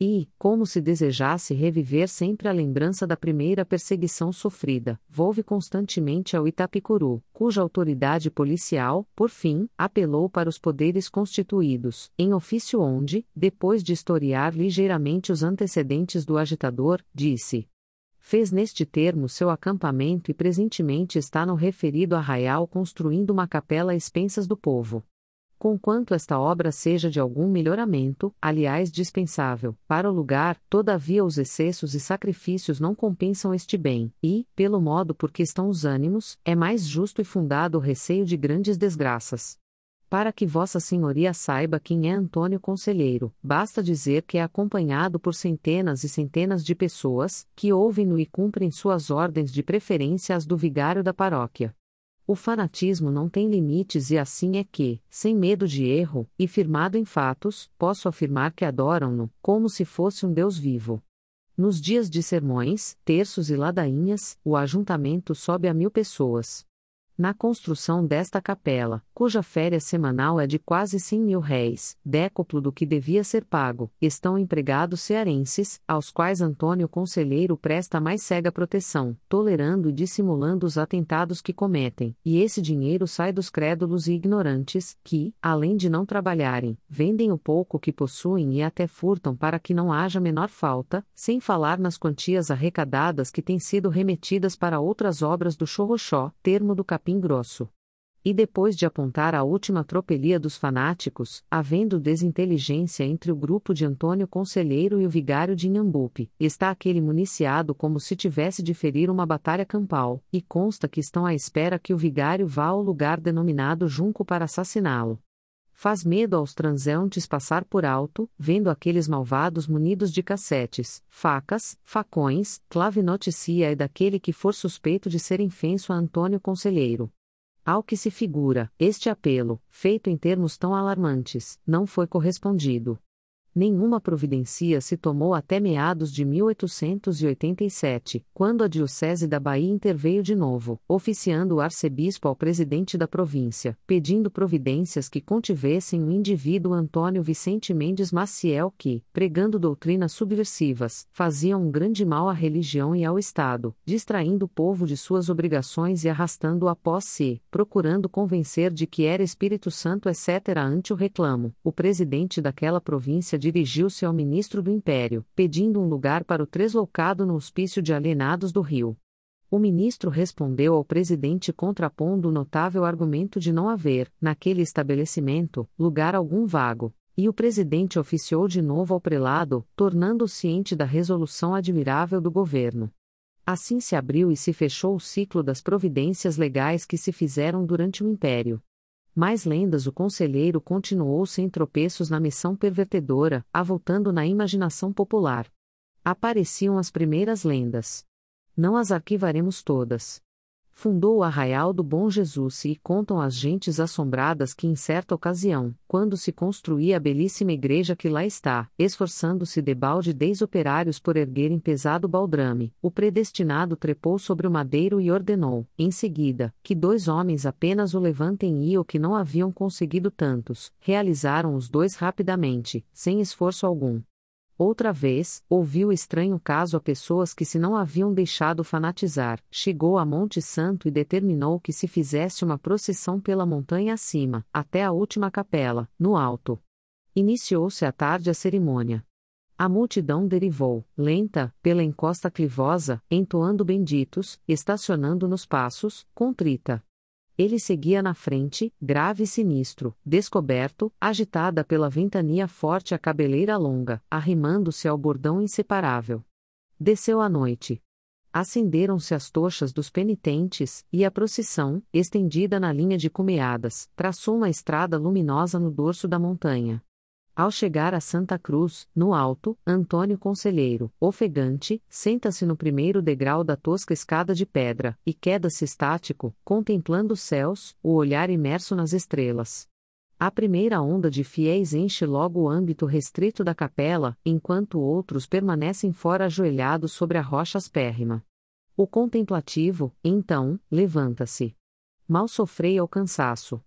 E, como se desejasse reviver sempre a lembrança da primeira perseguição sofrida, volve constantemente ao Itapicuru, cuja autoridade policial, por fim, apelou para os poderes constituídos, em ofício onde, depois de historiar ligeiramente os antecedentes do agitador, disse: fez neste termo seu acampamento e presentemente está no referido arraial construindo uma capela a expensas do povo. Conquanto esta obra seja de algum melhoramento, aliás dispensável, para o lugar, todavia os excessos e sacrifícios não compensam este bem, e, pelo modo por que estão os ânimos, é mais justo e fundado o receio de grandes desgraças. Para que Vossa Senhoria saiba quem é Antônio Conselheiro, basta dizer que é acompanhado por centenas e centenas de pessoas, que ouvem-no e cumprem suas ordens de preferência às do vigário da paróquia. O fanatismo não tem limites e assim é que, sem medo de erro, e firmado em fatos, posso afirmar que adoram-no, como se fosse um Deus vivo. Nos dias de sermões, terços e ladainhas, o ajuntamento sobe a mil pessoas. Na construção desta capela, cuja féria semanal é de quase cem mil réis, décuplo do que devia ser pago, estão empregados cearenses, aos quais Antônio Conselheiro presta a mais cega proteção, tolerando e dissimulando os atentados que cometem, e esse dinheiro sai dos crédulos e ignorantes, que, além de não trabalharem, vendem o pouco que possuem e até furtam para que não haja menor falta, sem falar nas quantias arrecadadas que têm sido remetidas para outras obras do Chorrochó, termo do Capim Grosso. E depois de apontar a última tropelia dos fanáticos, havendo desinteligência entre o grupo de Antônio Conselheiro e o vigário de Inhambupe, está aquele municiado como se tivesse de ferir uma batalha campal, e consta que estão à espera que o vigário vá ao lugar denominado Junco para assassiná-lo. Faz medo aos transeuntes passar por alto, vendo aqueles malvados munidos de cassetes, facas, facões, clavinoticia e daquele que for suspeito de ser infenso a Antônio Conselheiro. Ao que se figura, este apelo, feito em termos tão alarmantes, não foi correspondido. Nenhuma providência se tomou até meados de mil oitocentos e oitenta e sete, quando a Diocese da Bahia interveio de novo, oficiando o arcebispo ao presidente da província, pedindo providências que contivessem o indivíduo Antônio Vicente Mendes Maciel que, pregando doutrinas subversivas, faziam um grande mal à religião e ao Estado, distraindo o povo de suas obrigações e arrastando-o após si, procurando convencer de que era Espírito Santo etcétera Ante o reclamo, o presidente daquela província dirigiu-se ao ministro do Império, pedindo um lugar para o tresloucado no hospício de alienados do Rio. O ministro respondeu ao presidente contrapondo o notável argumento de não haver, naquele estabelecimento, lugar algum vago, e o presidente oficiou de novo ao prelado, tornando-o ciente da resolução admirável do governo. Assim se abriu e se fechou o ciclo das providências legais que se fizeram durante o Império. Mais lendas. O conselheiro continuou sem tropeços na missão pervertedora, avultando na imaginação popular. Apareciam as primeiras lendas. Não as arquivaremos todas. Fundou o Arraial do Bom Jesus e contam as gentes assombradas que em certa ocasião, quando se construía a belíssima igreja que lá está, esforçando-se debalde dez operários por erguerem pesado baldrame, o predestinado trepou sobre o madeiro e ordenou, em seguida, que dois homens apenas o levantem e o que não haviam conseguido tantos, realizaram os dois rapidamente, sem esforço algum. Outra vez, ouviu estranho caso a pessoas que se não haviam deixado fanatizar, chegou a Monte Santo e determinou que se fizesse uma procissão pela montanha acima, até a última capela, no alto. Iniciou-se à tarde a cerimônia. A multidão derivou, lenta, pela encosta clivosa, entoando benditos, estacionando nos passos, contrita. Ele seguia na frente, grave e sinistro, descoberto, agitada pela ventania forte a cabeleira longa, arrimando-se ao bordão inseparável. Desceu a noite. Acenderam-se as tochas dos penitentes, e a procissão, estendida na linha de cumeadas, traçou uma estrada luminosa no dorso da montanha. Ao chegar a Santa Cruz, no alto, Antônio Conselheiro, ofegante, senta-se no primeiro degrau da tosca escada de pedra, e queda-se estático, contemplando os céus, o olhar imerso nas estrelas. A primeira onda de fiéis enche logo o âmbito restrito da capela, enquanto outros permanecem fora ajoelhados sobre a rocha aspérrima. O contemplativo, então, levanta-se. Mal sofreia o cansaço.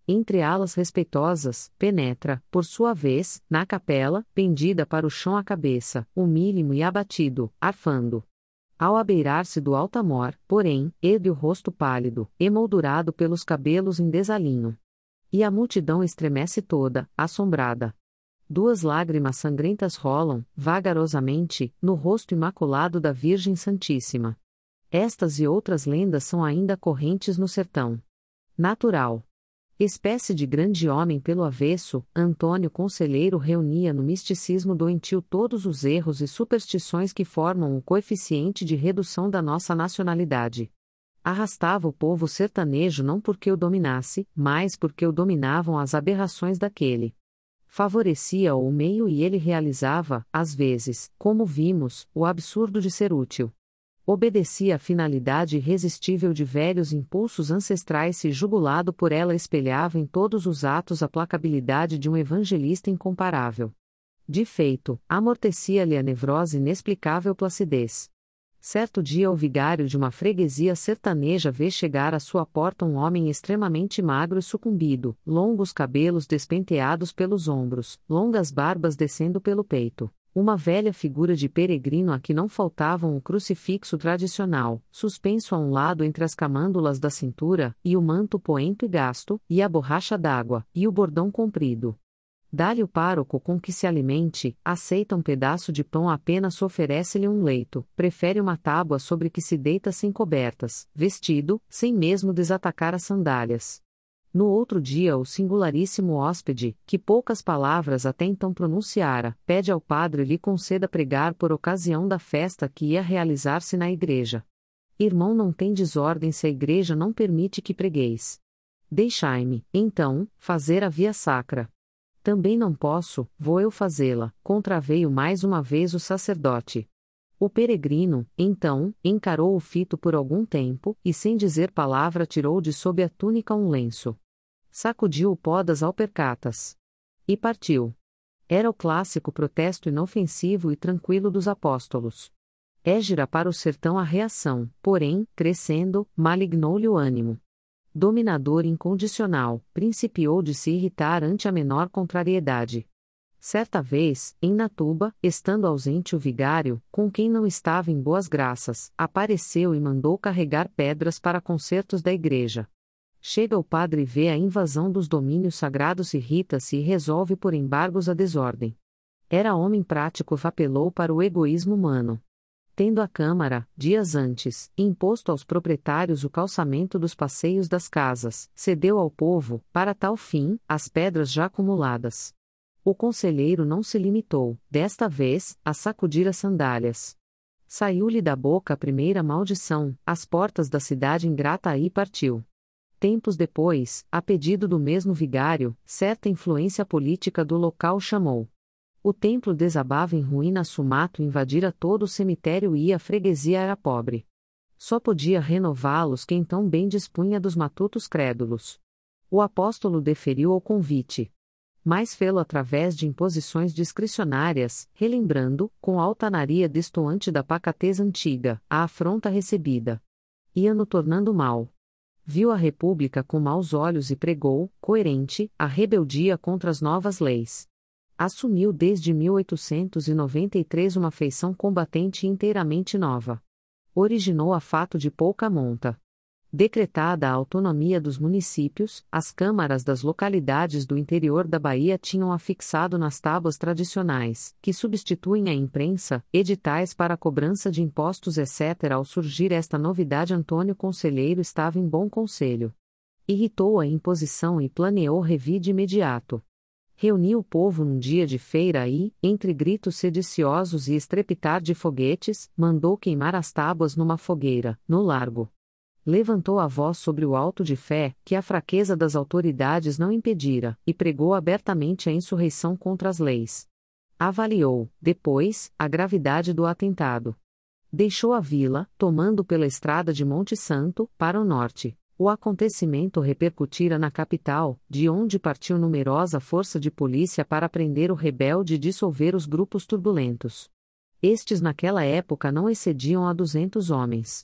Entre alas respeitosas, penetra, por sua vez, na capela, pendida para o chão a cabeça, humílimo e abatido, arfando. Ao abeirar-se do altamor, porém, ergue o rosto pálido, emoldurado pelos cabelos em desalinho. E a multidão estremece toda, assombrada. Duas lágrimas sangrentas rolam, vagarosamente, no rosto imaculado da Virgem Santíssima. Estas e outras lendas são ainda correntes no sertão. Natural. Espécie de grande homem pelo avesso, Antônio Conselheiro reunia no misticismo doentio todos os erros e superstições que formam o coeficiente de redução da nossa nacionalidade. Arrastava o povo sertanejo não porque o dominasse, mas porque o dominavam as aberrações daquele. Favorecia-o o meio e ele realizava, às vezes, como vimos, o absurdo de ser útil. Obedecia à finalidade irresistível de velhos impulsos ancestrais e jugulado por ela espelhava em todos os atos a placabilidade de um evangelista incomparável. De feito, amortecia-lhe a nevrose inexplicável placidez. Certo dia o vigário de uma freguesia sertaneja vê chegar à sua porta um homem extremamente magro e sucumbido, longos cabelos despenteados pelos ombros, longas barbas descendo pelo peito. Uma velha figura de peregrino a que não faltavam o crucifixo tradicional, suspenso a um lado entre as camândulas da cintura, e o manto poento e gasto, e a borracha d'água, e o bordão comprido. Dá-lhe o pároco com que se alimente, aceita um pedaço de pão apenas oferece-lhe um leito, prefere uma tábua sobre que se deita sem cobertas, vestido, sem mesmo desatacar as sandálias. No outro dia o singularíssimo hóspede, que poucas palavras até então pronunciara, pede ao padre lhe conceda pregar por ocasião da festa que ia realizar-se na igreja. Irmão, não tem desordem se a igreja não permite que pregueis. Deixai-me, então, fazer a via sacra. Também não posso, vou eu fazê-la, contraveio mais uma vez o sacerdote. O peregrino, então, encarou o fito por algum tempo, e sem dizer palavra tirou de sob a túnica um lenço. Sacudiu o pó das alpercatas. E partiu. Era o clássico protesto inofensivo e tranquilo dos apóstolos. Égira para o sertão a reação, porém, crescendo, malignou-lhe o ânimo. Dominador incondicional, principiou de se irritar ante a menor contrariedade. Certa vez, em Natuba, estando ausente o vigário, com quem não estava em boas graças, apareceu e mandou carregar pedras para concertos da igreja. Chega o padre e vê a invasão dos domínios sagrados, irrita-se e resolve por embargos a desordem. Era homem prático, apelou para o egoísmo humano. Tendo a Câmara, dias antes, imposto aos proprietários o calçamento dos passeios das casas, cedeu ao povo, para tal fim, as pedras já acumuladas. O conselheiro não se limitou, desta vez, a sacudir as sandálias. Saiu-lhe da boca a primeira maldição, às portas da cidade ingrata aí partiu. Tempos depois, a pedido do mesmo vigário, certa influência política do local chamou. O templo desabava em ruína, sumato invadira todo o cemitério e a freguesia era pobre. Só podia renová-los quem tão bem dispunha dos matutos crédulos. O apóstolo deferiu ao convite. Mas fê-lo através de imposições discricionárias, relembrando, com altaneria destoante da pacatez antiga, a afronta recebida. Ia-no tornando mal. Viu a república com maus olhos e pregou, coerente, a rebeldia contra as novas leis. Assumiu desde mil oitocentos e noventa e três uma feição combatente inteiramente nova. Originou a fato de pouca monta. Decretada a autonomia dos municípios, as câmaras das localidades do interior da Bahia tinham afixado nas tábuas tradicionais, que substituem a imprensa, editais para a cobrança de impostos etcétera. Ao surgir esta novidade, Antônio Conselheiro estava em bom conselho. Irritou a imposição e planeou revir de imediato. Reuniu o povo num dia de feira e, entre gritos sediciosos e estrepitar de foguetes, mandou queimar as tábuas numa fogueira, no largo. Levantou a voz sobre o auto de fé, que a fraqueza das autoridades não impedira, e pregou abertamente a insurreição contra as leis. Avaliou, depois, a gravidade do atentado. Deixou a vila, tomando pela estrada de Monte Santo, para o norte. O acontecimento repercutira na capital, de onde partiu numerosa força de polícia para prender o rebelde e dissolver os grupos turbulentos. Estes naquela época não excediam a duzentos homens.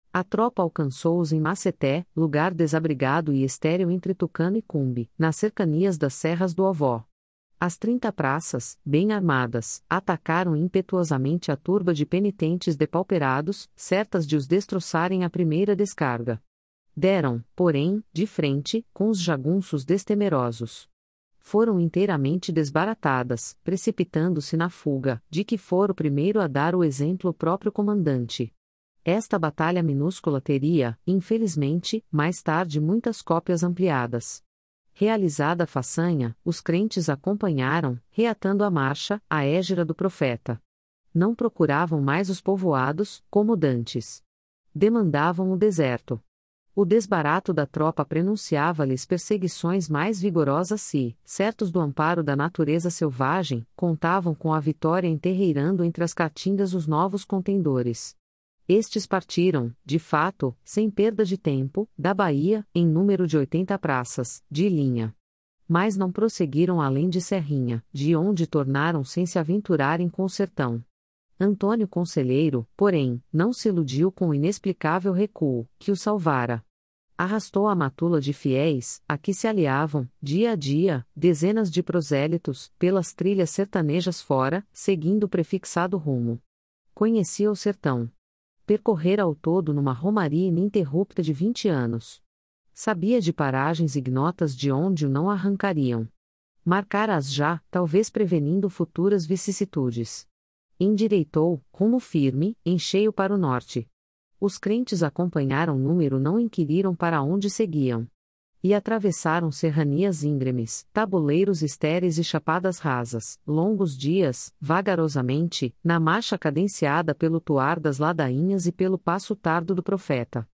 A tropa alcançou-os em Maceté, lugar desabrigado e estéril entre Tucano e Cumbe, nas cercanias das serras do Ovó. As trinta praças, bem armadas, atacaram impetuosamente a turba de penitentes depauperados, certas de os destroçarem à primeira descarga. Deram, porém, de frente, com os jagunços destemerosos. Foram inteiramente desbaratadas, precipitando-se na fuga, de que fora o primeiro a dar o exemplo o próprio comandante. Esta batalha minúscula teria, infelizmente, mais tarde muitas cópias ampliadas. Realizada a façanha, os crentes acompanharam, reatando a marcha, a égera do profeta. Não procuravam mais os povoados, como dantes. Demandavam o deserto. O desbarato da tropa prenunciava-lhes perseguições mais vigorosas se, certos do amparo da natureza selvagem, contavam com a vitória enterreirando entre as caatingas os novos contendores. Estes partiram, de fato, sem perda de tempo, da Bahia, em número de oitenta praças, de linha. Mas não prosseguiram além de Serrinha, de onde tornaram sem se aventurarem com o sertão. Antônio Conselheiro, porém, não se iludiu com o inexplicável recuo, que o salvara. Arrastou a matula de fiéis, a que se aliavam, dia a dia, dezenas de prosélitos, pelas trilhas sertanejas fora, seguindo o prefixado rumo. Conhecia o sertão. Percorrera ao todo numa romaria ininterrupta de vinte anos. Sabia de paragens ignotas de onde o não arrancariam. Marcara-as já, talvez prevenindo futuras vicissitudes. Endireitou, rumo firme, em cheio para o norte. Os crentes acompanharam o número, não inquiriram para onde seguiam. E atravessaram serranias íngremes, tabuleiros estéreis e chapadas rasas, longos dias, vagarosamente, na marcha cadenciada pelo tuar das ladainhas e pelo passo tardo do profeta.